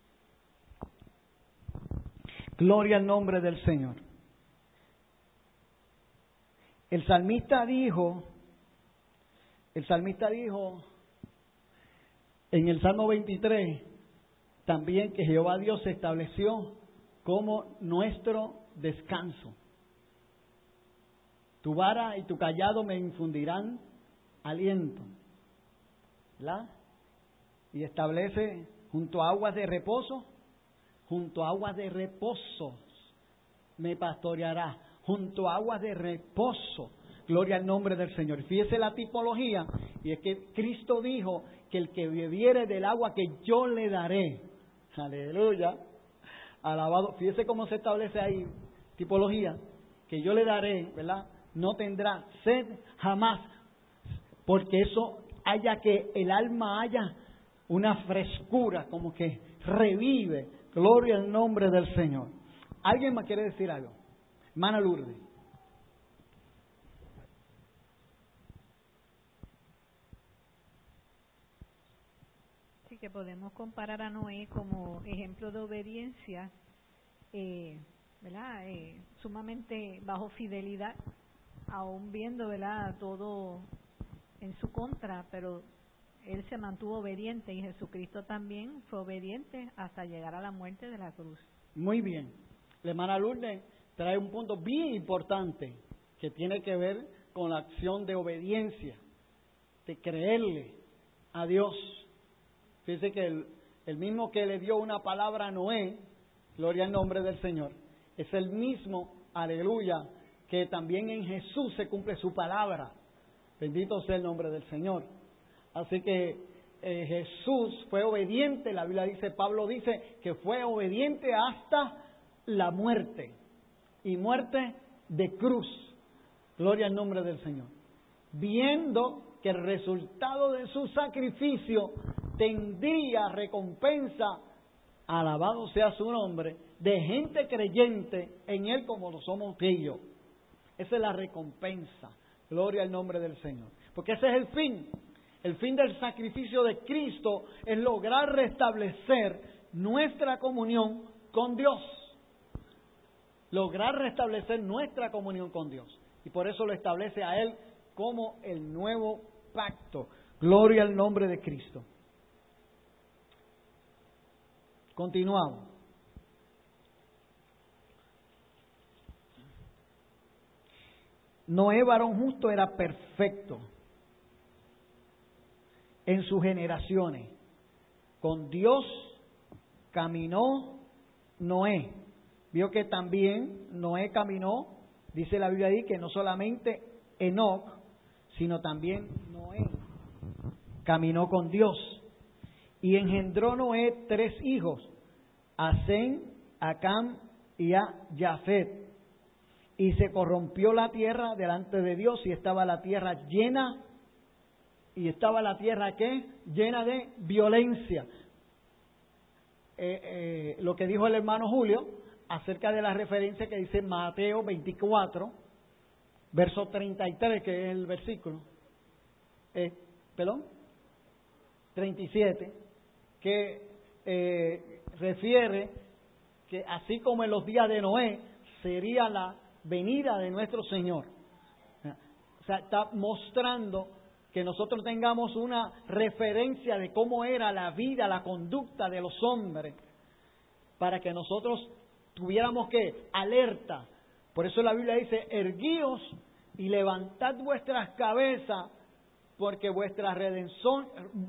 Gloria al nombre del Señor. El salmista dijo en el Salmo 23 también que Jehová Dios se estableció como nuestro descanso. Tu vara y tu cayado me infundirán aliento. ¿Verdad? Y establece junto a aguas de reposo, me pastoreará, junto a aguas de reposo. Gloria al nombre del Señor. Fíjese la tipología, y es que Cristo dijo que el que bebiere del agua que yo le daré, aleluya, alabado. Fíjese cómo se establece ahí, tipología, que yo le daré, ¿verdad? No tendrá sed jamás, porque eso haya que el alma haya una frescura, como que revive. Gloria al nombre del Señor. ¿Alguien más quiere decir algo? Hermana Lourdes. Sí, que podemos comparar a Noé como ejemplo de obediencia, ¿verdad? Sumamente bajo fidelidad, aún viendo, ¿verdad?, todo en su contra, pero él se mantuvo obediente, y Jesucristo también fue obediente hasta llegar a la muerte de la cruz. Muy bien. La hermana Lourdes trae un punto bien importante que tiene que ver con la acción de obediencia, de creerle a Dios. Fíjese que el mismo que le dio una palabra a Noé, gloria al nombre del Señor, es el mismo, aleluya, que también en Jesús se cumple su palabra. Bendito sea el nombre del Señor. Así que Jesús fue obediente, la Biblia dice, Pablo dice que fue obediente hasta la muerte, y muerte de cruz. Gloria al nombre del Señor. Viendo que el resultado de su sacrificio tendría recompensa, alabado sea su nombre, de gente creyente en Él como lo somos tú y yo. Esa es la recompensa. Gloria al nombre del Señor. Porque ese es el fin. El fin del sacrificio de Cristo es lograr restablecer nuestra comunión con Dios. Lograr restablecer nuestra comunión con Dios. Y por eso lo establece a Él como el nuevo pacto. Gloria al nombre de Cristo. Continuamos. Noé, varón justo, era perfecto en sus generaciones. Con Dios caminó Noé. Vio que también Noé caminó, dice la Biblia ahí, que no solamente Enoc, sino también Noé caminó con Dios. Y engendró Noé 3 hijos, a Sem, a Cam y a Jafet. Y se corrompió la tierra delante de Dios, y estaba la tierra llena. ¿Y estaba la tierra qué? Llena de violencia. Lo que dijo el hermano Julio acerca de la referencia que dice Mateo 24, verso 33, que es el versículo. 37, que refiere que así como en los días de Noé sería la venida de nuestro Señor. O sea, está mostrando que nosotros tengamos una referencia de cómo era la vida, la conducta de los hombres, para que nosotros tuviéramos que alerta. Por eso la Biblia dice, erguíos y levantad vuestras cabezas, porque vuestra redención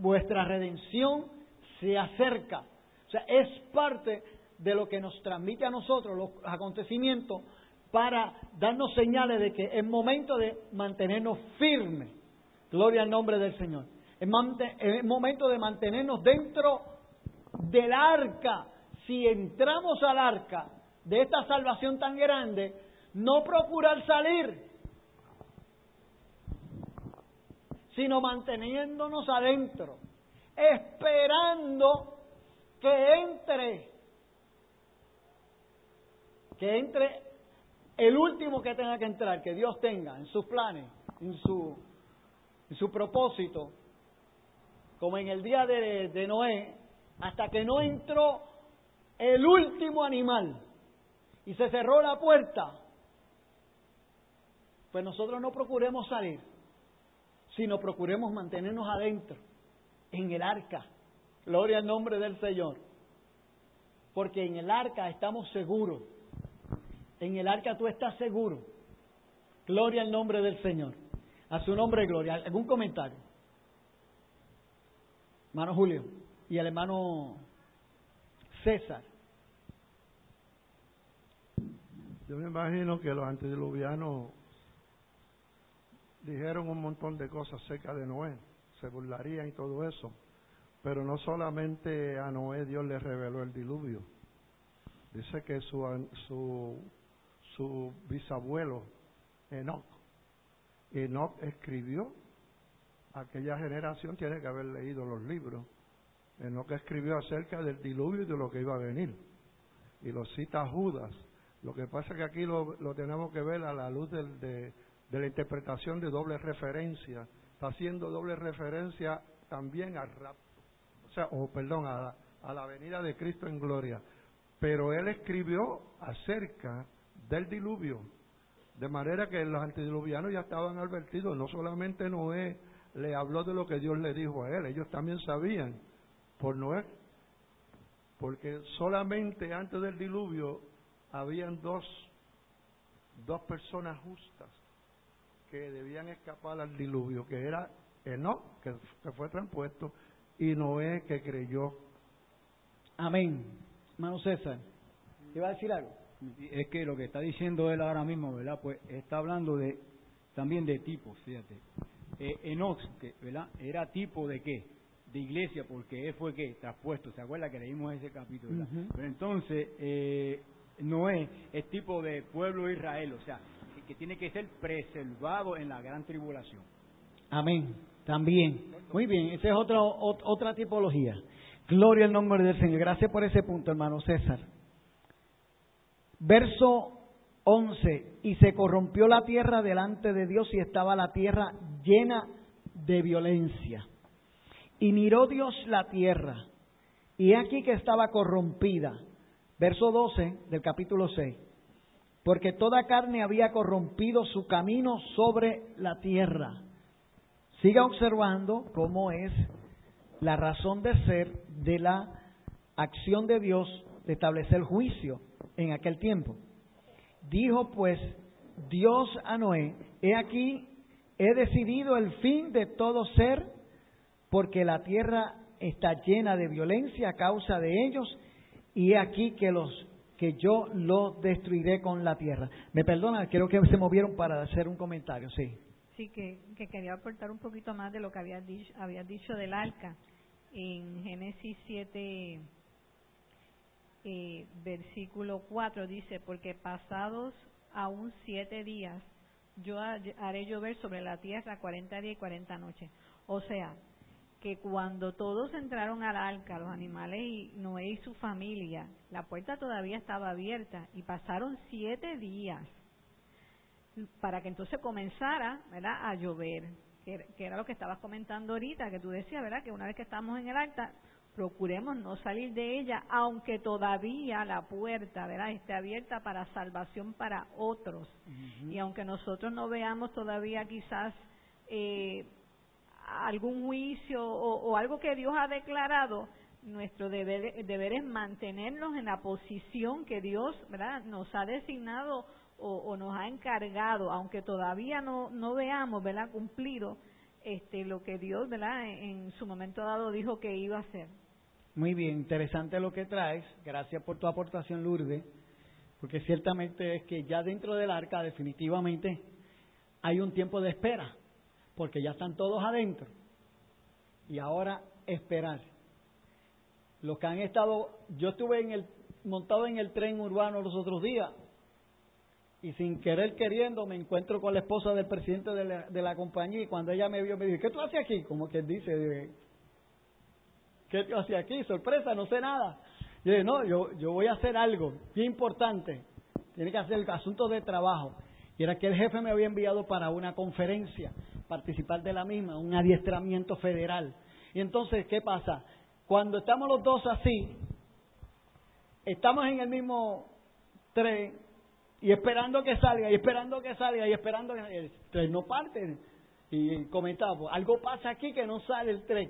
se acerca. O sea, es parte de lo que nos transmite a nosotros los acontecimientos, para darnos señales de que es momento de mantenernos firmes. Gloria al nombre del Señor. Es momento de mantenernos dentro del arca, si entramos al arca de esta salvación tan grande, no procurar salir, sino manteniéndonos adentro, esperando que entre el último que tenga que entrar, que Dios tenga en sus planes, en su propósito, como en el día de Noé, hasta que no entró el último animal y se cerró la puerta, pues nosotros no procuremos salir, sino procuremos mantenernos adentro, en el arca. Gloria al nombre del Señor. Porque en el arca estamos seguros. En el arca tú estás seguro. Gloria al nombre del Señor. A su nombre, gloria. ¿Algún comentario? Hermano Julio y el hermano César. Yo me imagino que los antediluvianos dijeron un montón de cosas acerca de Noé, se burlarían y todo eso, pero no solamente a Noé Dios le reveló el diluvio. Dice que su bisabuelo Enoc escribió, aquella generación tiene que haber leído los libros. Enoc escribió acerca del diluvio y de lo que iba a venir, y lo cita Judas. Lo que pasa es que aquí lo tenemos que ver a la luz de la interpretación de doble referencia. Está haciendo doble referencia también al rapto, a la venida de Cristo en gloria. Pero él escribió acerca del diluvio, de manera que los antediluvianos ya estaban advertidos. No solamente Noé le habló de lo que Dios le dijo a él, ellos también sabían por Noé, porque solamente antes del diluvio habían dos personas justas que debían escapar al diluvio, que era Enoc, que fue traspuesto, y Noé, que creyó. Amén. Hermano César, ¿iba a decir algo? Es que lo que está diciendo él ahora mismo, ¿verdad? Pues está hablando también de tipos, fíjate. Enoc, ¿verdad? Era tipo de qué? De iglesia, porque él fue ¿qué? Traspuesto. ¿Se acuerda que leímos ese capítulo, ¿verdad? Uh-huh. Pero entonces, Noé es tipo de pueblo de Israel, o sea, que tiene que ser preservado en la gran tribulación. Amén. También. Muy bien, esa es otra tipología. Gloria al nombre del Señor. Gracias por ese punto, hermano César. Verso 11. Y se corrompió la tierra delante de Dios y estaba la tierra llena de violencia. Y miró Dios la tierra, y he aquí que estaba corrompida. Verso 12 del capítulo 6. Porque toda carne había corrompido su camino sobre la tierra. Siga observando cómo es la razón de ser de la acción de Dios de establecer juicio en aquel tiempo. Dijo pues Dios a Noé: he aquí, he decidido el fin de todo ser, porque la tierra está llena de violencia a causa de ellos, y he aquí que yo lo destruiré con la tierra. Me perdona, creo que se movieron para hacer un comentario, sí. Sí, que quería aportar un poquito más de lo que habías dicho del arca. En Génesis 7, versículo 4 dice: porque pasados aún 7 días, yo haré llover sobre la tierra 40 días y 40 noches. O sea, que cuando todos entraron al arca, los animales y Noé y su familia, la puerta todavía estaba abierta y pasaron 7 días para que entonces comenzara, ¿verdad?, a llover, que era lo que estabas comentando ahorita, que tú decías, ¿verdad?, que una vez que estamos en el arca, procuremos no salir de ella, aunque todavía la puerta, ¿verdad?, esté abierta para salvación para otros. Uh-huh. Y aunque nosotros no veamos todavía quizás algún juicio o algo que Dios ha declarado, nuestro deber es mantenernos en la posición que Dios, ¿verdad?, nos ha designado o nos ha encargado, aunque todavía no veamos, ¿verdad?, cumplido lo que Dios, ¿verdad?, en su momento dado dijo que iba a hacer. Muy bien, interesante lo que traes. Gracias por tu aportación, Lourdes, porque ciertamente es que ya dentro del arca definitivamente hay un tiempo de espera, porque ya están todos adentro. Y ahora esperar. Los que han estado, yo estuve montado en el tren urbano los otros días y sin querer queriendo me encuentro con la esposa del presidente de la compañía y cuando ella me vio me dijo, ¿qué tú haces aquí? Como que dice, ¿qué tú haces aquí? Sorpresa, no sé nada. Yo dije, no, yo voy a hacer algo bien importante. Tiene que hacer asuntos de trabajo. Y era que el jefe me había enviado para una conferencia, participar de la misma, un adiestramiento federal. Y entonces, ¿qué pasa? Cuando estamos los dos así, estamos en el mismo tren, y esperando que salga, y esperando que salga, y esperando que salga. El tren no parte. Y comentaba, pues, algo pasa aquí que no sale el tren.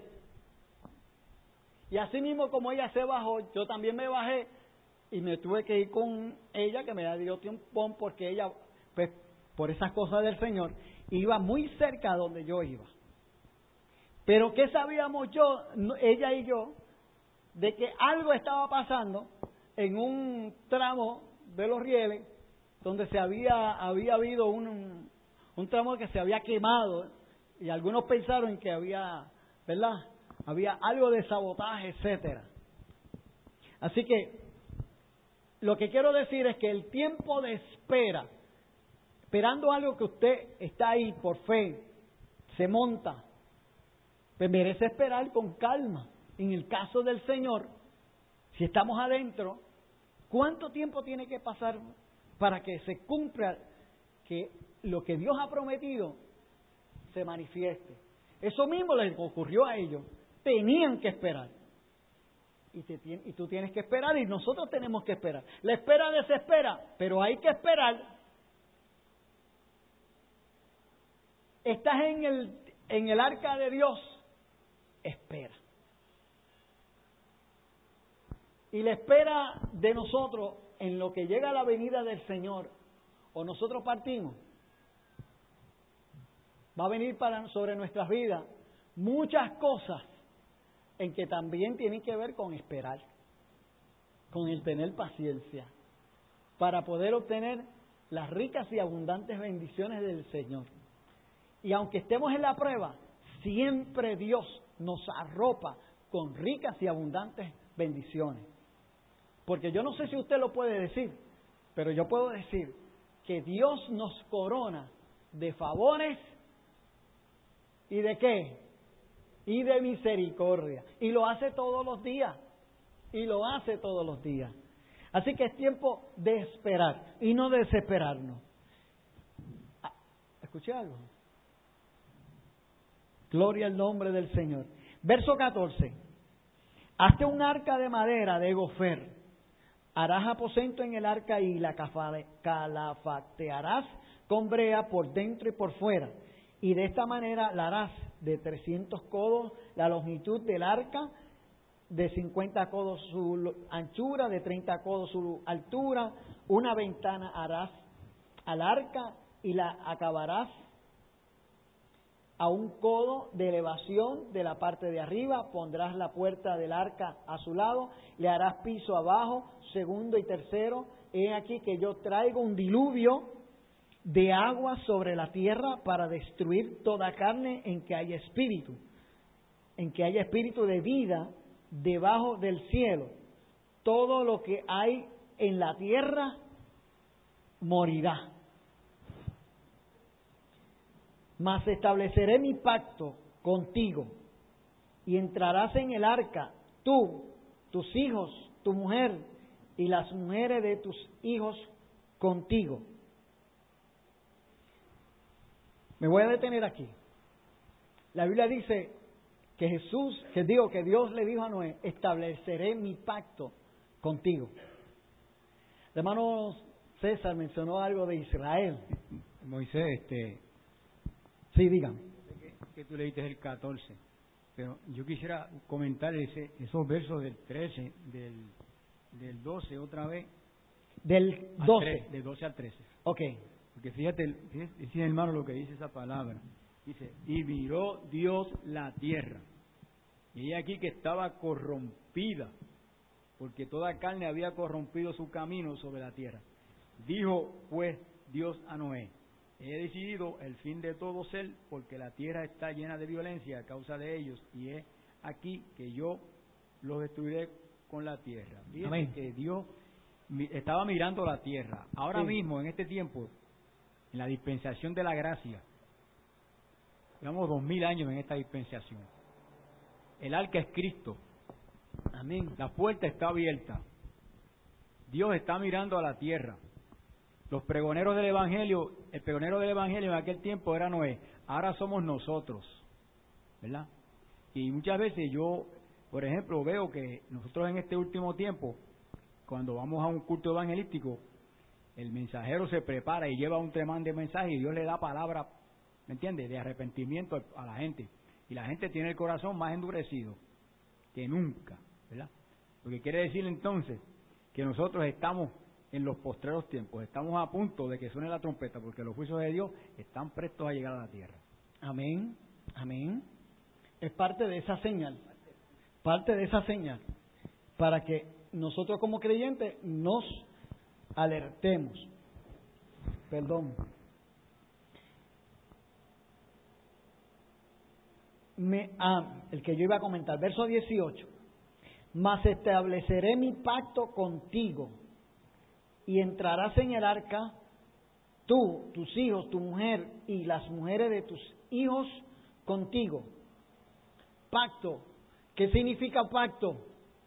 Y así mismo como ella se bajó, yo también me bajé y me tuve que ir con ella, que me dio tiempo, porque ella, pues, por esas cosas del Señor, iba muy cerca a donde yo iba. Pero ¿qué sabíamos ella y yo, de que algo estaba pasando en un tramo de los rieles, donde había habido un tramo que se había quemado, y algunos pensaron que había, ¿verdad?, había algo de sabotaje, etcétera. Así que lo que quiero decir es que el tiempo de espera, esperando algo que usted está ahí por fe, se monta, pues merece esperar con calma. En el caso del Señor, si estamos adentro, ¿cuánto tiempo tiene que pasar para que se cumpla que lo que Dios ha prometido se manifieste? Eso mismo les ocurrió a ellos. Tenían que esperar. Y tú tienes que esperar y nosotros tenemos que esperar. La espera desespera, pero hay que esperar. Estás en el arca de Dios, espera. Y la espera de nosotros en lo que llega a la venida del Señor, o nosotros partimos, va a venir sobre nuestras vidas muchas cosas en que también tienen que ver con esperar, con el tener paciencia, para poder obtener las ricas y abundantes bendiciones del Señor. Y aunque estemos en la prueba, siempre Dios nos arropa con ricas y abundantes bendiciones. Porque yo no sé si usted lo puede decir, pero yo puedo decir que Dios nos corona de favores y de ¿qué? Y de misericordia. Y lo hace todos los días. Y lo hace todos los días. Así que es tiempo de esperar y no de desesperarnos. ¿Escuché algo? Gloria al nombre del Señor. Verso 14. Hazte un arca de madera de gofer. Harás aposento en el arca y la calafactearás con brea por dentro y por fuera. Y de esta manera la harás de 300 codos la longitud del arca, de 50 codos su anchura, de 30 codos su altura. Una ventana harás al arca y la acabarás a un codo de elevación de la parte de arriba. Pondrás la puerta del arca a su lado, le harás piso abajo, segundo y tercero. He aquí que yo traigo un diluvio de agua sobre la tierra para destruir toda carne en que haya espíritu de vida debajo del cielo. Todo lo que hay en la tierra morirá. Mas estableceré mi pacto contigo y entrarás en el arca, tú, tus hijos, tu mujer y las mujeres de tus hijos contigo. Me voy a detener aquí. La Biblia dice que que Dios le dijo a Noé, estableceré mi pacto contigo. El hermano César mencionó algo de Israel. Moisés, sí, dígame. Que tú leíste el 14, pero yo quisiera comentar esos versos del 13, del 12 otra vez. Del 12. Del 12 al 13. Ok. Porque fíjate, hermano, lo que dice esa palabra. Dice, y miró Dios la tierra. Y he aquí que estaba corrompida, porque toda carne había corrompido su camino sobre la tierra. Dijo pues Dios a Noé, he decidido el fin de todo ser, porque la tierra está llena de violencia a causa de ellos, y he aquí que yo los destruiré con la tierra. Fíjate que Dios estaba mirando la tierra. Ahora mismo, en este tiempo, en la dispensación de la gracia, llevamos 2000 años en esta dispensación. El arca es Cristo. Amén. La puerta está abierta. Dios está mirando a la tierra. Los pregoneros del Evangelio, el pregonero del Evangelio en aquel tiempo era Noé. Ahora somos nosotros, ¿verdad? Y muchas veces yo, por ejemplo, veo que nosotros en este último tiempo, cuando vamos a un culto evangelístico, el mensajero se prepara y lleva un tremendo mensaje y Dios le da palabra, ¿me entiendes?, de arrepentimiento a la gente. Y la gente tiene el corazón más endurecido que nunca, ¿verdad? Lo que quiere decir entonces que nosotros estamos en los postreros tiempos, estamos a punto de que suene la trompeta, porque los juicios de Dios están prestos a llegar a la tierra. Amén, amén. Es parte de esa señal, para que nosotros como creyentes nos alertemos. Perdón. El que yo iba a comentar, verso 18. Mas estableceré mi pacto contigo, y entrarás en el arca, tú, tus hijos, tu mujer y las mujeres de tus hijos contigo. Pacto. ¿Qué significa pacto?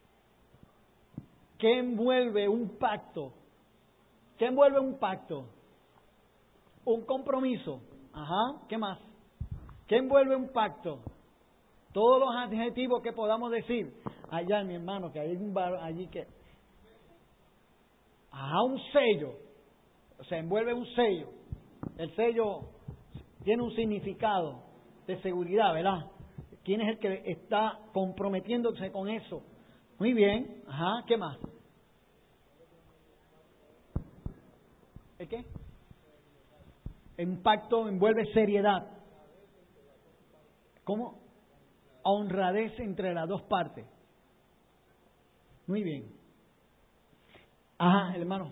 ¿Qué envuelve un pacto? ¿Qué envuelve un pacto? Un compromiso. Ajá, ¿qué más? ¿Qué envuelve un pacto? Todos los adjetivos que podamos decir. Allá, mi hermano, que hay un bar allí que... Ajá, un sello. O sea, envuelve un sello. El sello tiene un significado de seguridad, ¿verdad? ¿Quién es el que está comprometiéndose con eso? Muy bien. Ajá, ¿qué más? ¿El qué? Un pacto envuelve seriedad. ¿Cómo? Honradez entre las dos partes. Muy bien. Ajá, hermano.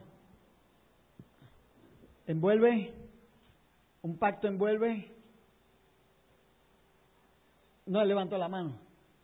Envuelve. Un pacto envuelve. No levantó la mano.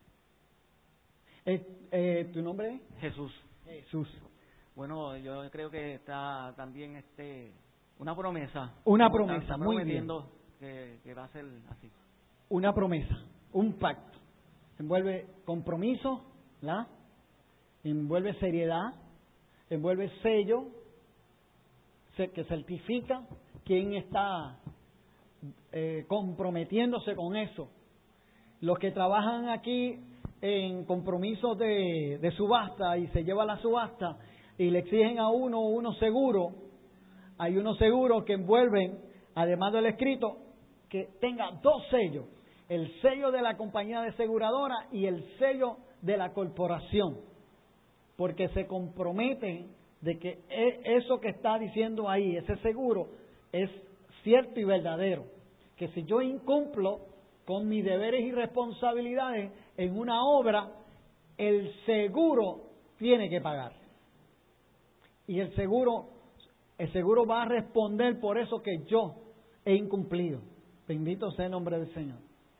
¿Tu nombre es? Jesús. Jesús. Bueno, yo creo que está también una promesa. Una promesa, está muy bien. prometiendo que va a ser así. Una promesa, un pacto. Envuelve compromiso, ¿verdad? Envuelve seriedad, envuelve sello, que certifica quién está comprometiéndose con eso. Los que trabajan aquí en compromisos de subasta y se lleva la subasta y le exigen a uno seguro, hay unos seguros que envuelven, además del escrito, que tenga dos sellos, el sello de la compañía de aseguradora y el sello de la corporación, porque se comprometen de que eso que está diciendo ahí, ese seguro, es cierto y verdadero, que si yo incumplo con mis deberes y responsabilidades en una obra, el seguro tiene que pagar. Y el seguro va a responder por eso que yo he incumplido. Bendito sea el nombre del Señor.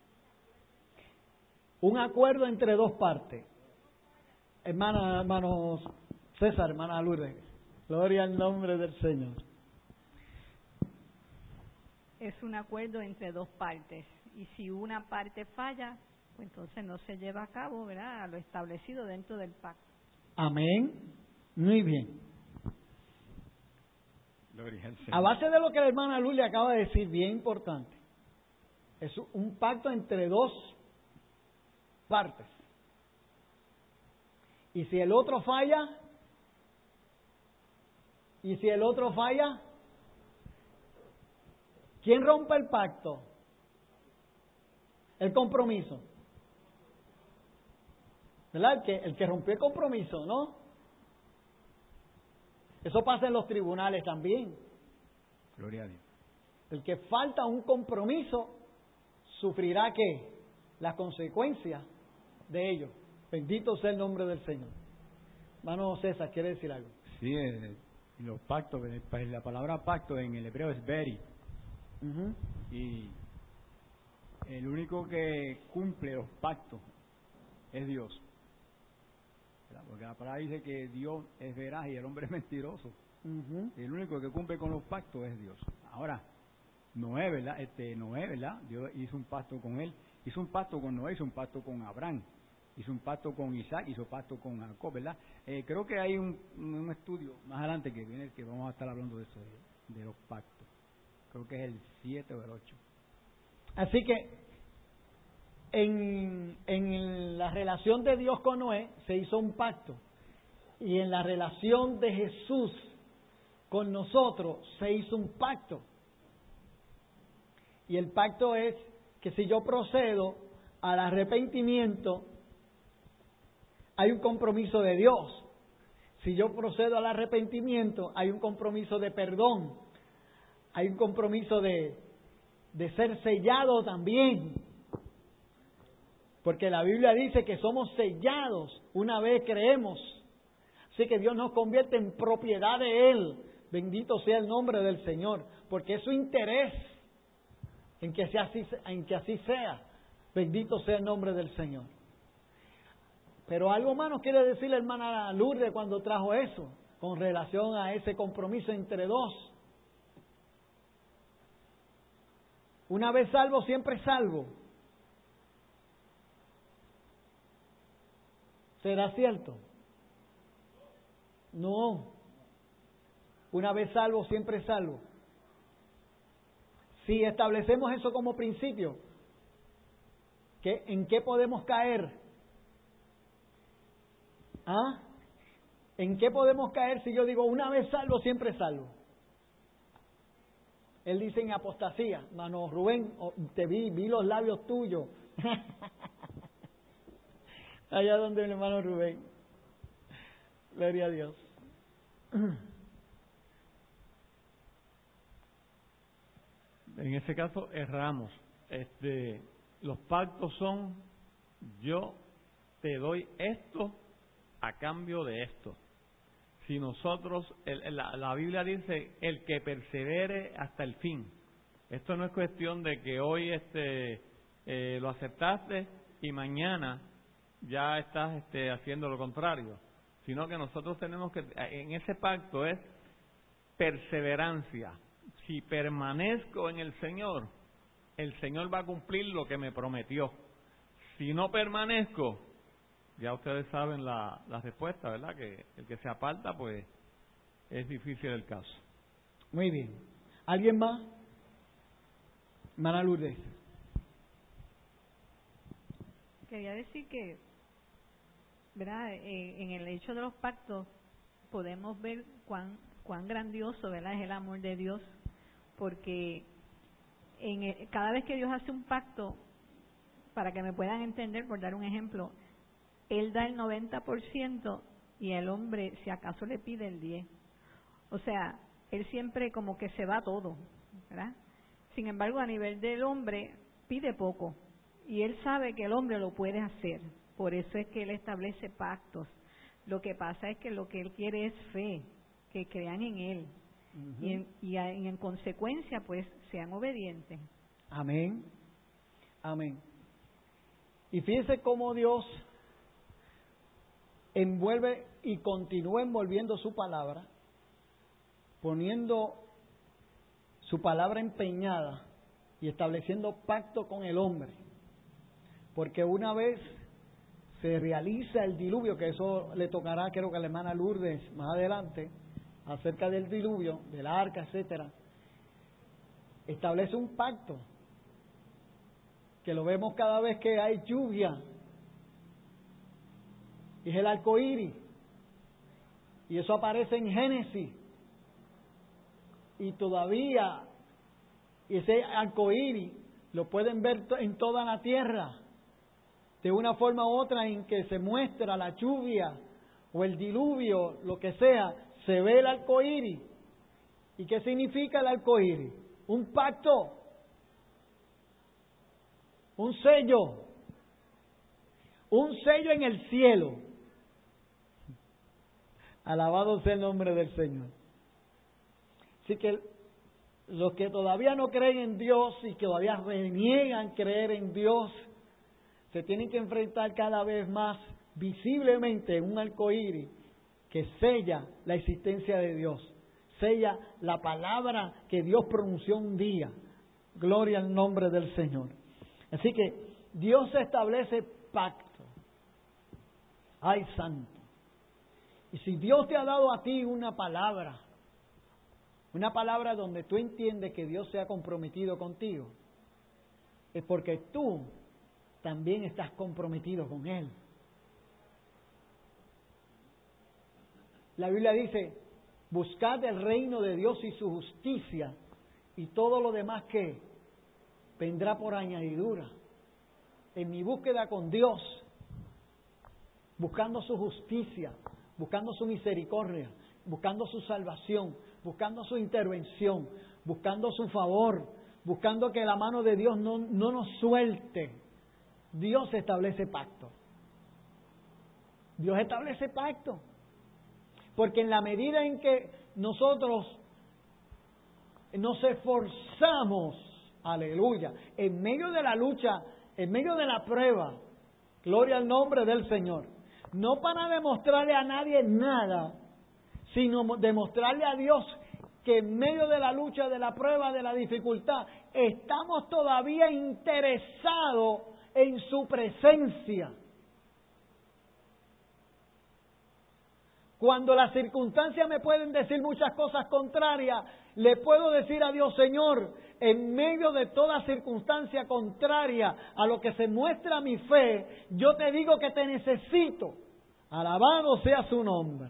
Un acuerdo entre dos partes. Hermanos César, hermana Lourdes, gloria al nombre del Señor. Es un acuerdo entre dos partes. Y si una parte falla, pues entonces no se lleva a cabo, ¿verdad?, a lo establecido dentro del pacto. Amén. Muy bien. Gloria al Señor. A base de lo que la hermana Luz le acaba de decir, bien importante, es un pacto entre dos partes. Y si el otro falla, ¿quién rompe el pacto? El compromiso. ¿Verdad? El que rompió el compromiso, ¿no? Eso pasa en los tribunales también. Gloria a Dios. El que falta un compromiso sufrirá ¿qué? Las consecuencias de ello. Bendito sea el nombre del Señor. Hermano César, ¿quiere decir algo? Sí, los pactos, la palabra pacto en el hebreo es beri. Y el único que cumple los pactos es Dios. ¿verdad? Porque la palabra dice que Dios es veraz y el hombre es mentiroso. Ujú. Y el único que cumple con los pactos es Dios. Ahora, Noé, ¿verdad? Noé, ¿verdad? Dios hizo un pacto con él, hizo un pacto con Noé, hizo un pacto con Abraham, hizo un pacto con Isaac, hizo pacto con Jacob, ¿verdad? Creo que hay un estudio más adelante que viene, que vamos a estar hablando de eso, de los pactos. Creo que es el 7 o el 8. Así que en la relación de Dios con Noé se hizo un pacto, y en la relación de Jesús con nosotros se hizo un pacto. Y el pacto es que si yo procedo al arrepentimiento, hay un compromiso de Dios. Si yo procedo al arrepentimiento, hay un compromiso de perdón. Hay un compromiso de ser sellado también. Porque la Biblia dice que somos sellados una vez creemos. Así que Dios nos convierte en propiedad de Él. Bendito sea el nombre del Señor. Porque es su interés en que así sea. Bendito sea el nombre del Señor. Pero algo más nos quiere decir la hermana Lourdes cuando trajo eso, con relación a ese compromiso entre dos. Una vez salvo, siempre salvo. ¿Será cierto? No. Una vez salvo, siempre salvo. Si establecemos eso como principio, ¿en qué podemos caer? ¿Ah? ¿En qué podemos caer si yo digo una vez salvo, siempre salvo? Él dice en apostasía. Mano Rubén, te vi los labios tuyos. Allá donde el hermano Rubén. Gloria a Dios. En ese caso erramos. Los pactos son: yo te doy esto a cambio de esto. Si nosotros, la Biblia dice, el que persevere hasta el fin. Esto no es cuestión de que hoy lo aceptaste y mañana ya estás haciendo lo contrario, sino que nosotros tenemos que, en ese pacto es perseverancia. Si permanezco en el Señor va a cumplir lo que me prometió. Si no permanezco, ya ustedes saben la respuesta, ¿verdad? Que el que se aparta, pues, es difícil el caso. Muy bien. ¿Alguien más? Hermana Lourdes. Quería decir que, ¿verdad? En el hecho de los pactos podemos ver cuán grandioso, ¿verdad?, es el amor de Dios, porque cada vez que Dios hace un pacto, para que me puedan entender, por dar un ejemplo, Él da el 90% y el hombre, si acaso, le pide el 10%. O sea, Él siempre como que se va todo, ¿verdad? Sin embargo, a nivel del hombre, pide poco. Y Él sabe que el hombre lo puede hacer. Por eso es que Él establece pactos. Lo que pasa es que lo que Él quiere es fe, que crean en Él. Uh-huh. Y en consecuencia, pues, sean obedientes. Amén. Amén. Y fíjense cómo Dios envuelve y continúa envolviendo su palabra, poniendo su palabra empeñada y estableciendo pacto con el hombre. Porque una vez se realiza el diluvio, que eso le tocará, creo que a la hermana Lourdes más adelante, acerca del diluvio, del arca, etcétera, establece un pacto que lo vemos cada vez que hay lluvia, y es el arco iris, y eso aparece en Génesis, y todavía ese arco iris lo pueden ver en toda la tierra, de una forma u otra en que se muestra la lluvia o el diluvio, lo que sea, se ve el arco iris. ¿Y qué significa el arco iris? Un pacto, un sello en el cielo. Alabado sea el nombre del Señor. Así que los que todavía no creen en Dios y que todavía reniegan creer en Dios, se tienen que enfrentar cada vez más visiblemente un arcoíris que sella la existencia de Dios, sella la palabra que Dios pronunció un día. Gloria al nombre del Señor. Así que Dios establece pacto. ¡Ay, santo! Y si Dios te ha dado a ti una palabra donde tú entiendes que Dios se ha comprometido contigo, es porque tú también estás comprometido con Él. La Biblia dice, buscad el reino de Dios y su justicia, y todo lo demás que vendrá por añadidura. En mi búsqueda con Dios, buscando su justicia, buscando su misericordia, buscando su salvación, buscando su intervención, buscando su favor, buscando que la mano de Dios no nos suelte. Dios establece pacto. Dios establece pacto. Porque en la medida en que nosotros nos esforzamos, aleluya, en medio de la lucha, en medio de la prueba, gloria al nombre del Señor, no para demostrarle a nadie nada, sino demostrarle a Dios que en medio de la lucha, de la prueba, de la dificultad, estamos todavía interesados en su presencia. Cuando las circunstancias me pueden decir muchas cosas contrarias, le puedo decir a Dios, Señor, en medio de toda circunstancia contraria a lo que se muestra mi fe, yo te digo que te necesito. Alabado sea su nombre.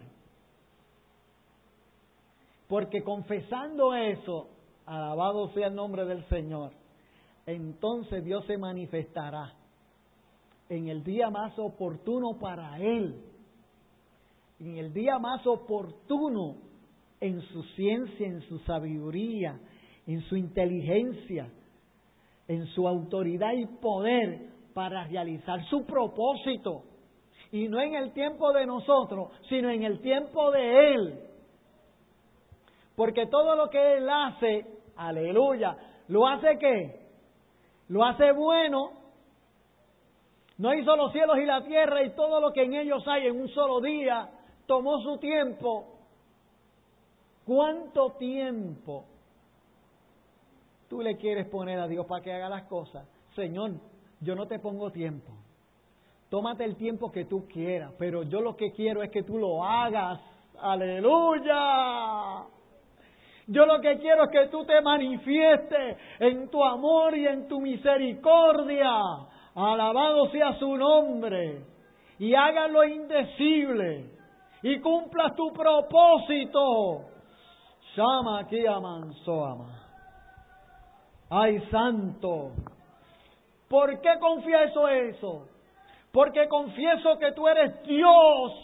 Porque confesando eso, alabado sea el nombre del Señor, entonces Dios se manifestará en el día más oportuno para Él. En el día más oportuno, en su ciencia, en su sabiduría, en su inteligencia, en su autoridad y poder para realizar su propósito. Y no en el tiempo de nosotros, sino en el tiempo de Él. Porque todo lo que Él hace, aleluya, ¿lo hace qué? Lo hace bueno. No hizo los cielos y la tierra y todo lo que en ellos hay en un solo día. Tomó su tiempo. ¿Cuánto tiempo tú le quieres poner a Dios para que haga las cosas? Señor, yo no te pongo tiempo. Tómate el tiempo que tú quieras, pero yo lo que quiero es que tú lo hagas. ¡Aleluya! Yo lo que quiero es que tú te manifiestes en tu amor y en tu misericordia. Alabado sea su nombre. Y hagas lo indecible. Y cumplas tu propósito. Shama aquí amansoama. Ay, santo. ¿Por qué confieso eso? Porque confieso que tú eres Dios.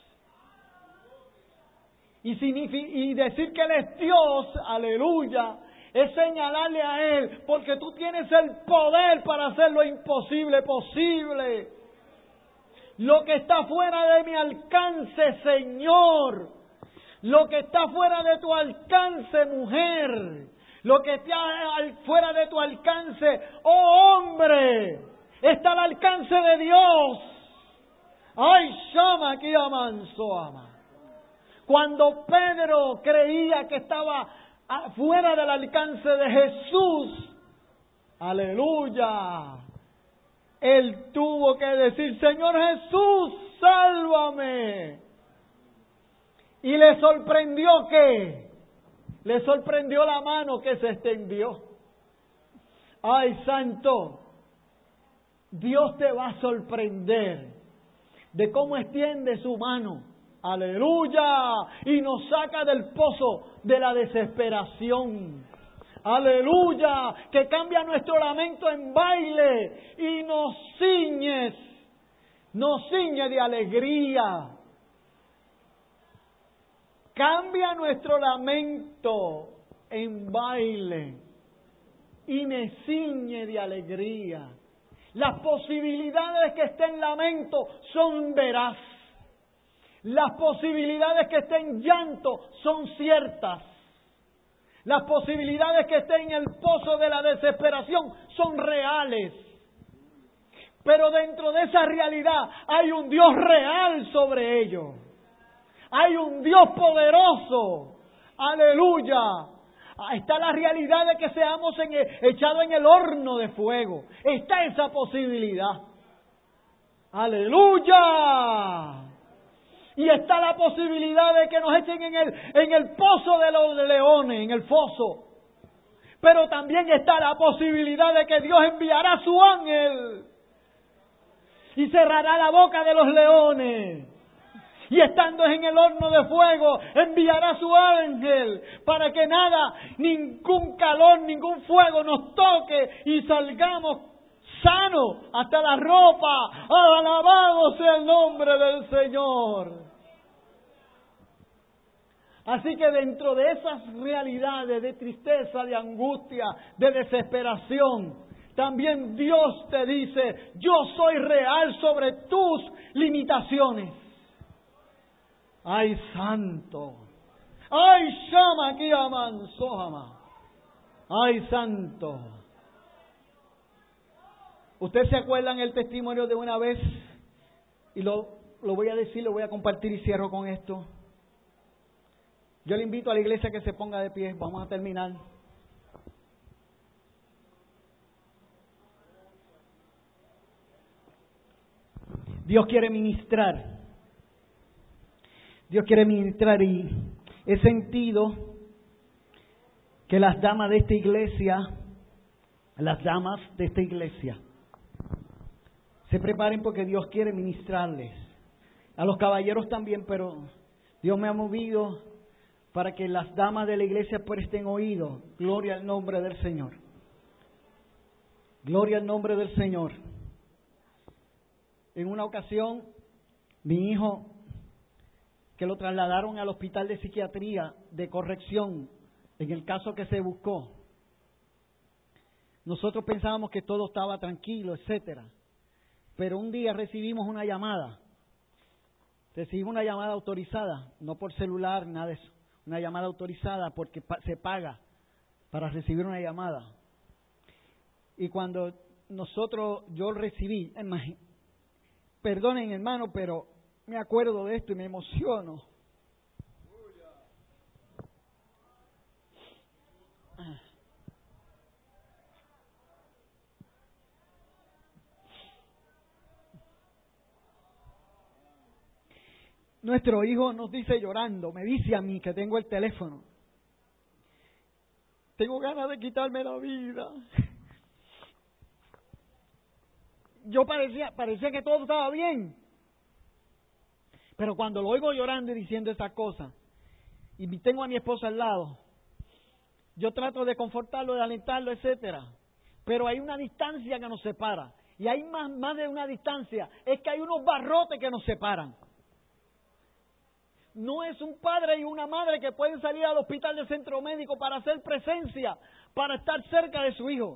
Y decir que Él es Dios, aleluya, es señalarle a Él, porque tú tienes el poder para hacer lo imposible posible. Lo que está fuera de mi alcance, Señor. Lo que está fuera de tu alcance, mujer. Lo que está fuera de tu alcance, oh hombre, está al alcance de Dios. Ay, Shama aquí amanso ama. Cuando Pedro creía que estaba fuera del alcance de Jesús, aleluya, él tuvo que decir, Señor Jesús, sálvame. Y le sorprendió ¿qué? Le sorprendió la mano que se extendió. Ay, santo, Dios te va a sorprender de cómo extiende su mano. Aleluya. Y nos saca del pozo de la desesperación. Aleluya. Que cambia nuestro lamento en baile y nos ciñe de alegría. Cambia nuestro lamento en baile y me ciñe de alegría. Las posibilidades que esté en lamento son veraz. Las posibilidades que esté en llanto son ciertas. Las posibilidades que esté en el pozo de la desesperación son reales. Pero dentro de esa realidad hay un Dios real sobre ellos. Hay un Dios poderoso. Aleluya. Está la realidad de que seamos echados en el horno de fuego. Está esa posibilidad. Aleluya. Y está la posibilidad de que nos echen en el pozo de los leones, en el foso. Pero también está la posibilidad de que Dios enviará a su ángel y cerrará la boca de los leones. Y estando en el horno de fuego, enviará a su ángel para que nada, ningún calor, ningún fuego nos toque y salgamos sanos hasta la ropa. Alabado sea el nombre del Señor. Así que dentro de esas realidades de tristeza, de angustia, de desesperación, también Dios te dice, yo soy real sobre tus limitaciones. ¡Ay, santo! ¡Ay, Shama aquí aman, Sohama! ¡Ay, santo! ¿Ustedes se acuerdan el testimonio de una vez? Y lo voy a decir, lo voy a compartir y cierro con esto. Yo le invito a la iglesia que se ponga de pie. Vamos a terminar. Dios quiere ministrar. Dios quiere ministrar y he sentido que las damas de esta iglesia, se preparen porque Dios quiere ministrarles. A los caballeros también, pero Dios me ha movido para que las damas de la iglesia presten oído. Gloria al nombre del Señor. Gloria al nombre del Señor. En una ocasión, mi hijo, que lo trasladaron al hospital de psiquiatría de corrección, en el caso que se buscó, nosotros pensábamos que todo estaba tranquilo, etcétera. Pero un día recibimos una llamada. Recibimos una llamada autorizada, no por celular, nada de eso. Una llamada autorizada porque se paga para recibir una llamada. Y cuando yo recibí, perdonen hermano, pero me acuerdo de esto y me emociono. Nuestro hijo nos dice llorando, me dice a mí que tengo el teléfono, tengo ganas de quitarme la vida. Yo parecía que todo estaba bien. Pero cuando lo oigo llorando y diciendo esas cosas, y tengo a mi esposa al lado, yo trato de confortarlo, de alentarlo, etcétera. Pero hay una distancia que nos separa. Y hay más de una distancia. Es que hay unos barrotes que nos separan. No es un padre y una madre que pueden salir al hospital de centro médico para hacer presencia, para estar cerca de su hijo.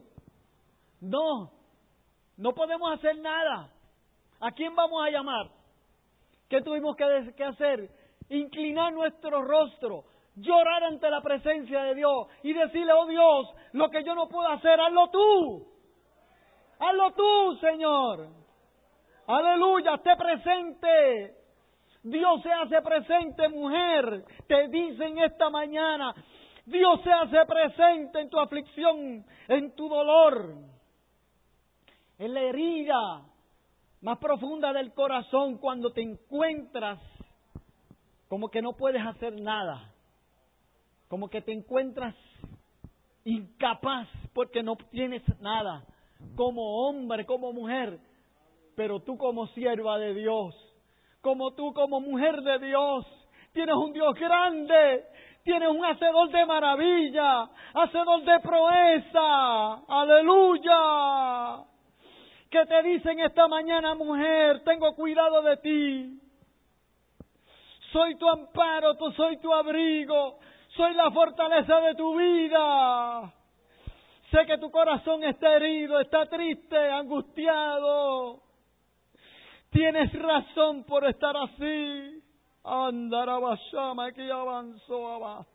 No podemos hacer nada. ¿A quién vamos a llamar? ¿Qué tuvimos que hacer? Inclinar nuestro rostro, llorar ante la presencia de Dios y decirle, oh Dios, lo que yo no puedo hacer, hazlo tú. Hazlo tú, Señor. Aleluya, esté presente. Dios se hace presente, mujer. Te dicen esta mañana, Dios se hace presente en tu aflicción, en tu dolor, en la herida más profunda del corazón, cuando te encuentras como que no puedes hacer nada, como que te encuentras incapaz porque no tienes nada, como hombre, como mujer, pero tú como sierva de Dios, como tú como mujer de Dios, tienes un Dios grande, tienes un hacedor de maravilla, hacedor de proeza, aleluya, que te dicen esta mañana, mujer, tengo cuidado de ti, soy tu amparo, soy tu abrigo, soy la fortaleza de tu vida. Sé que tu corazón está herido, está triste, angustiado. Tienes razón por estar así. Andarabashama que avanzó.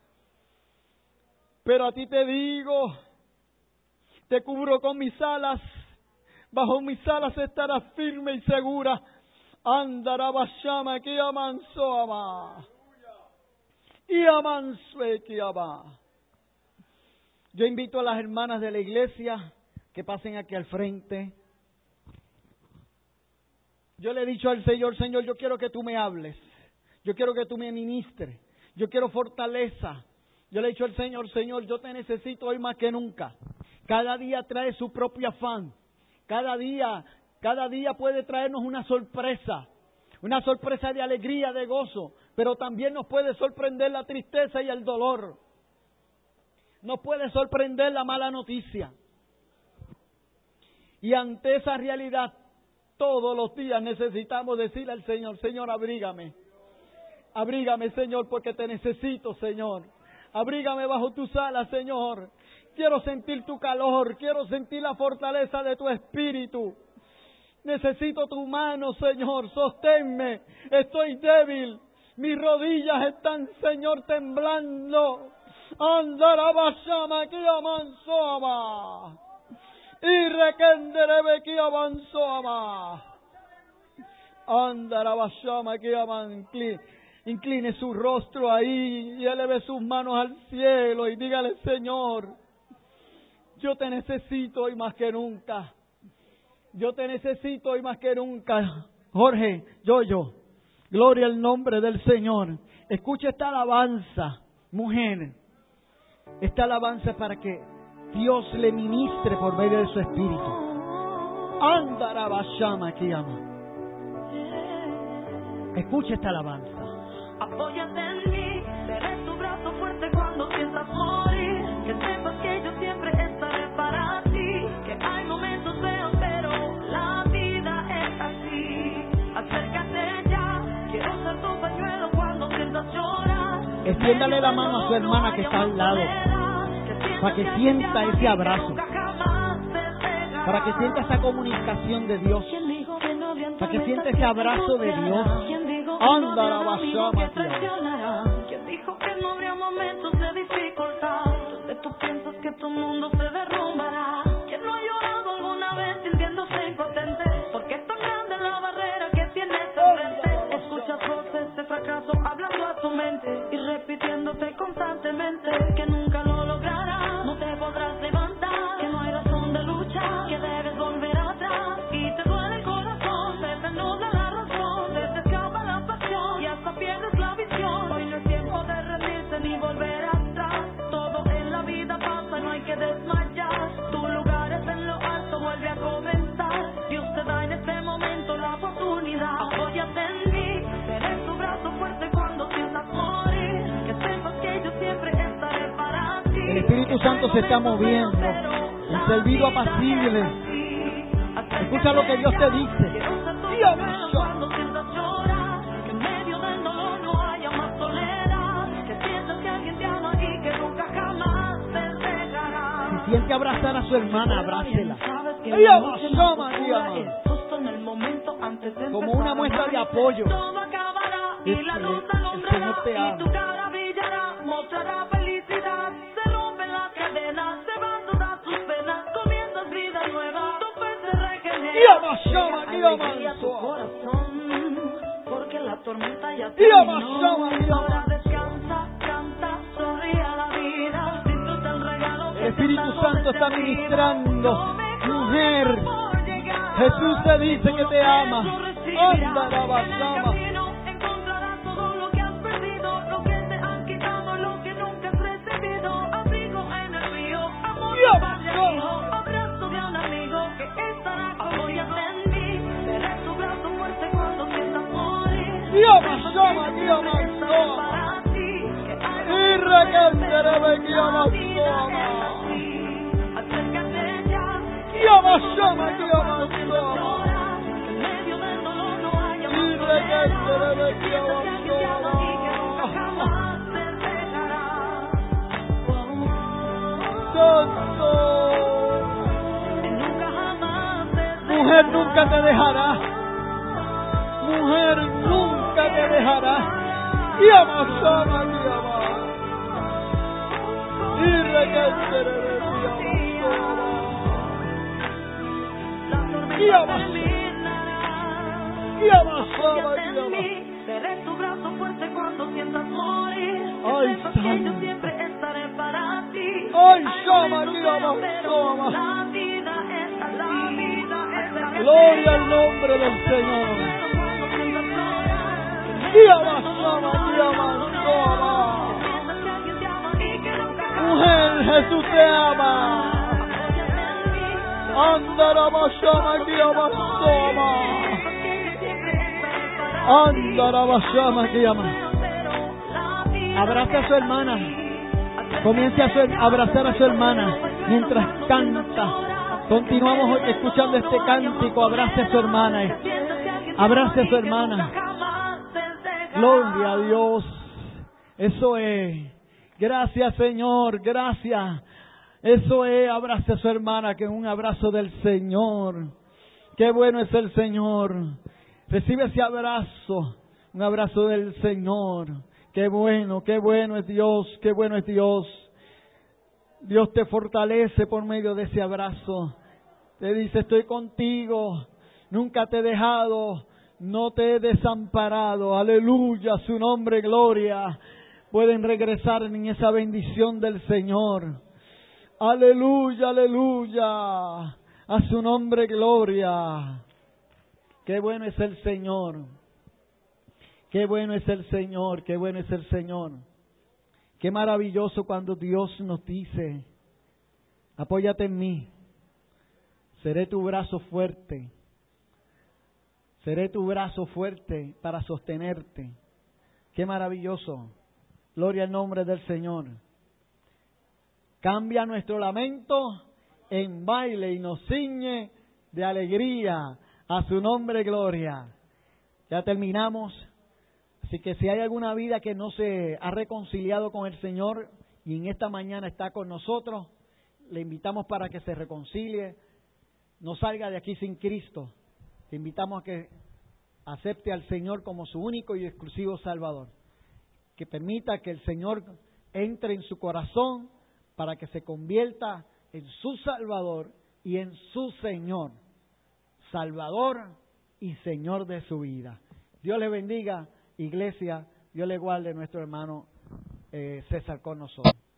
Pero a ti te digo, te cubro con mis alas, Bajo mis alas estarás firme y segura. Andarabashama que amanso ama. Y amansue que ama. Yo invito a las hermanas de la iglesia que pasen aquí al frente. Yo le he dicho al Señor, Señor, yo quiero que tú me hables. Yo quiero que tú me ministres. Yo quiero fortaleza. Yo le he dicho al Señor, Señor, yo te necesito hoy más que nunca. Cada día trae su propio afán. Cada día puede traernos una sorpresa de alegría, de gozo, pero también nos puede sorprender la tristeza y el dolor. Nos puede sorprender la mala noticia. Y ante esa realidad, todos los días necesitamos decirle al Señor, Señor, abrígame. Abrígame, Señor, porque te necesito, Señor. Abrígame bajo tus alas, Señor. Quiero sentir tu calor, quiero sentir la fortaleza de tu espíritu. Necesito tu mano, Señor, sosténme. Estoy débil. Mis rodillas están, Señor, temblando. Andarabashama que amansoama. Y requenderebe que amansoama. Andarabashama que aman. Incline su rostro ahí y eleve sus manos al cielo y dígale, Señor, yo te necesito hoy más que nunca. Yo te necesito hoy más que nunca. Jorge, yo. Gloria al nombre del Señor. Escucha esta alabanza, mujer. Esta alabanza para que Dios le ministre por medio de su espíritu. Andarabashama que ama. Escucha esta alabanza. Apóyate en mí, seré tu brazo fuerte cuando sientas morir. Que sepas que yo siempre estaré para ti. Que hay momentos feos, pero la vida es así. Acércate ya, quiero ser tu pañuelo cuando sientas llorar. Extiéndale la mano a su hermana que está al lado, para que sienta ese abrazo, para que sienta esa comunicación de Dios, para que sienta ese abrazo de Dios. ¿Quién dijo que no habría momentos de dificultad donde tú piensas que tu mundo se derrumbará? ¿Quién no ha llorado alguna vez sintiéndose impotente? Porque es tan grande la barrera que tienes enfrente. Escuchas voces de fracaso hablando a tu mente y repitiéndote constantemente que nunca lo lograrás, no te podrás levantar, que no hay razón de luchar, que debes volver atrás y te duele el corazón, se te nubla la razón, se te escapa la pasión y hasta pierdes la visión. Hoy no es tiempo de rendirse ni volver atrás, todo en la vida pasa, no hay que desmayar, tu lugar es en lo alto, vuelve a comenzar, Dios te da en este momento la oportunidad. Apóyate en mí, seré tu brazo fuerte cuando sientas morir, que sepas que yo siempre estaré para ti. El Espíritu Santo se está moviendo, el servido apacible. Escucha lo que Dios te dice. Dios cuando sientas llorar, que en medio del dolor no haya más soledad, que sientas que alguien te ama y que nunca jamás te dejará. Si siente abrazar a su hermana, abrácela. Como una muestra de apoyo. Todo acabará y la luz alumbrará y tu cara brillará, mostrará felicidad. Se rompen las cadenas, se van todas tus penas, comienzas vida nueva, tu fe se regenera. Alegría tu corazón, porque la tormenta ya terminó. Ahora descansa, canta, sonríe a la vida, disfruta el regalo que el Espíritu Santo está ministrando. Mujer, Jesús te dice que te ama. Anda la basama. Encontrarás todo lo que has perdido, lo que te han quitado, lo que nunca has recibido. Abrigo en el río, amor de padre a hijo, abrazo de un amigo que estará contigo. En mí, seré tu brazo fuerte cuando sientas morir. Dios me llama, Dios me para ti, que hay y recantaré que ama. Acércate ya, Dios me llama, Dios me que en medio del dolor no haya más y recantaré que ama. Mujer nunca te dejará. Mujer nunca te dejará. Y amasama, y ama. Y recantaré que ama. Seré tu brazo fuerte cuando sientas morir. Ay, Sepas que yo siempre estaré para ti. Ay, La vida es así. Gloria al nombre del Señor. Mujer, Jesús te ama. Andarabashama, Kiyamasoma. Andarabashama, Kiyamas. Abrace a su hermana. Comience a abrazar a su hermana mientras canta. Continuamos hoy escuchando este cántico. Abrace a su hermana. Abrace a su hermana. Gloria a Dios. Eso es. Gracias, Señor. Gracias. Eso es. Abrace a su hermana, que es un abrazo del Señor. Qué bueno es el Señor. Recibe ese abrazo. Un abrazo del Señor. Qué bueno es Dios. Qué bueno es Dios. Dios te fortalece por medio de ese abrazo. Te dice, estoy contigo. Nunca te he dejado. No te he desamparado. Aleluya. Su nombre, gloria. Pueden regresar en esa bendición del Señor. Aleluya, aleluya. A su nombre, gloria. Qué bueno es el Señor. Qué bueno es el Señor. Qué bueno es el Señor. Qué maravilloso cuando Dios nos dice, apóyate en mí. Seré tu brazo fuerte. Seré tu brazo fuerte para sostenerte. Qué maravilloso. Gloria al nombre del Señor. Cambia nuestro lamento en baile y nos ciñe de alegría. A su nombre, gloria. Ya terminamos. Así que si hay alguna vida que no se ha reconciliado con el Señor y en esta mañana está con nosotros, le invitamos para que se reconcilie. No salga de aquí sin Cristo. Te invitamos a que acepte al Señor como su único y exclusivo Salvador. Que permita que el Señor entre en su corazón para que se convierta en su Salvador y en su Señor. Salvador y Señor de su vida. Dios le bendiga, iglesia. Dios le guarde, nuestro hermano César con nosotros.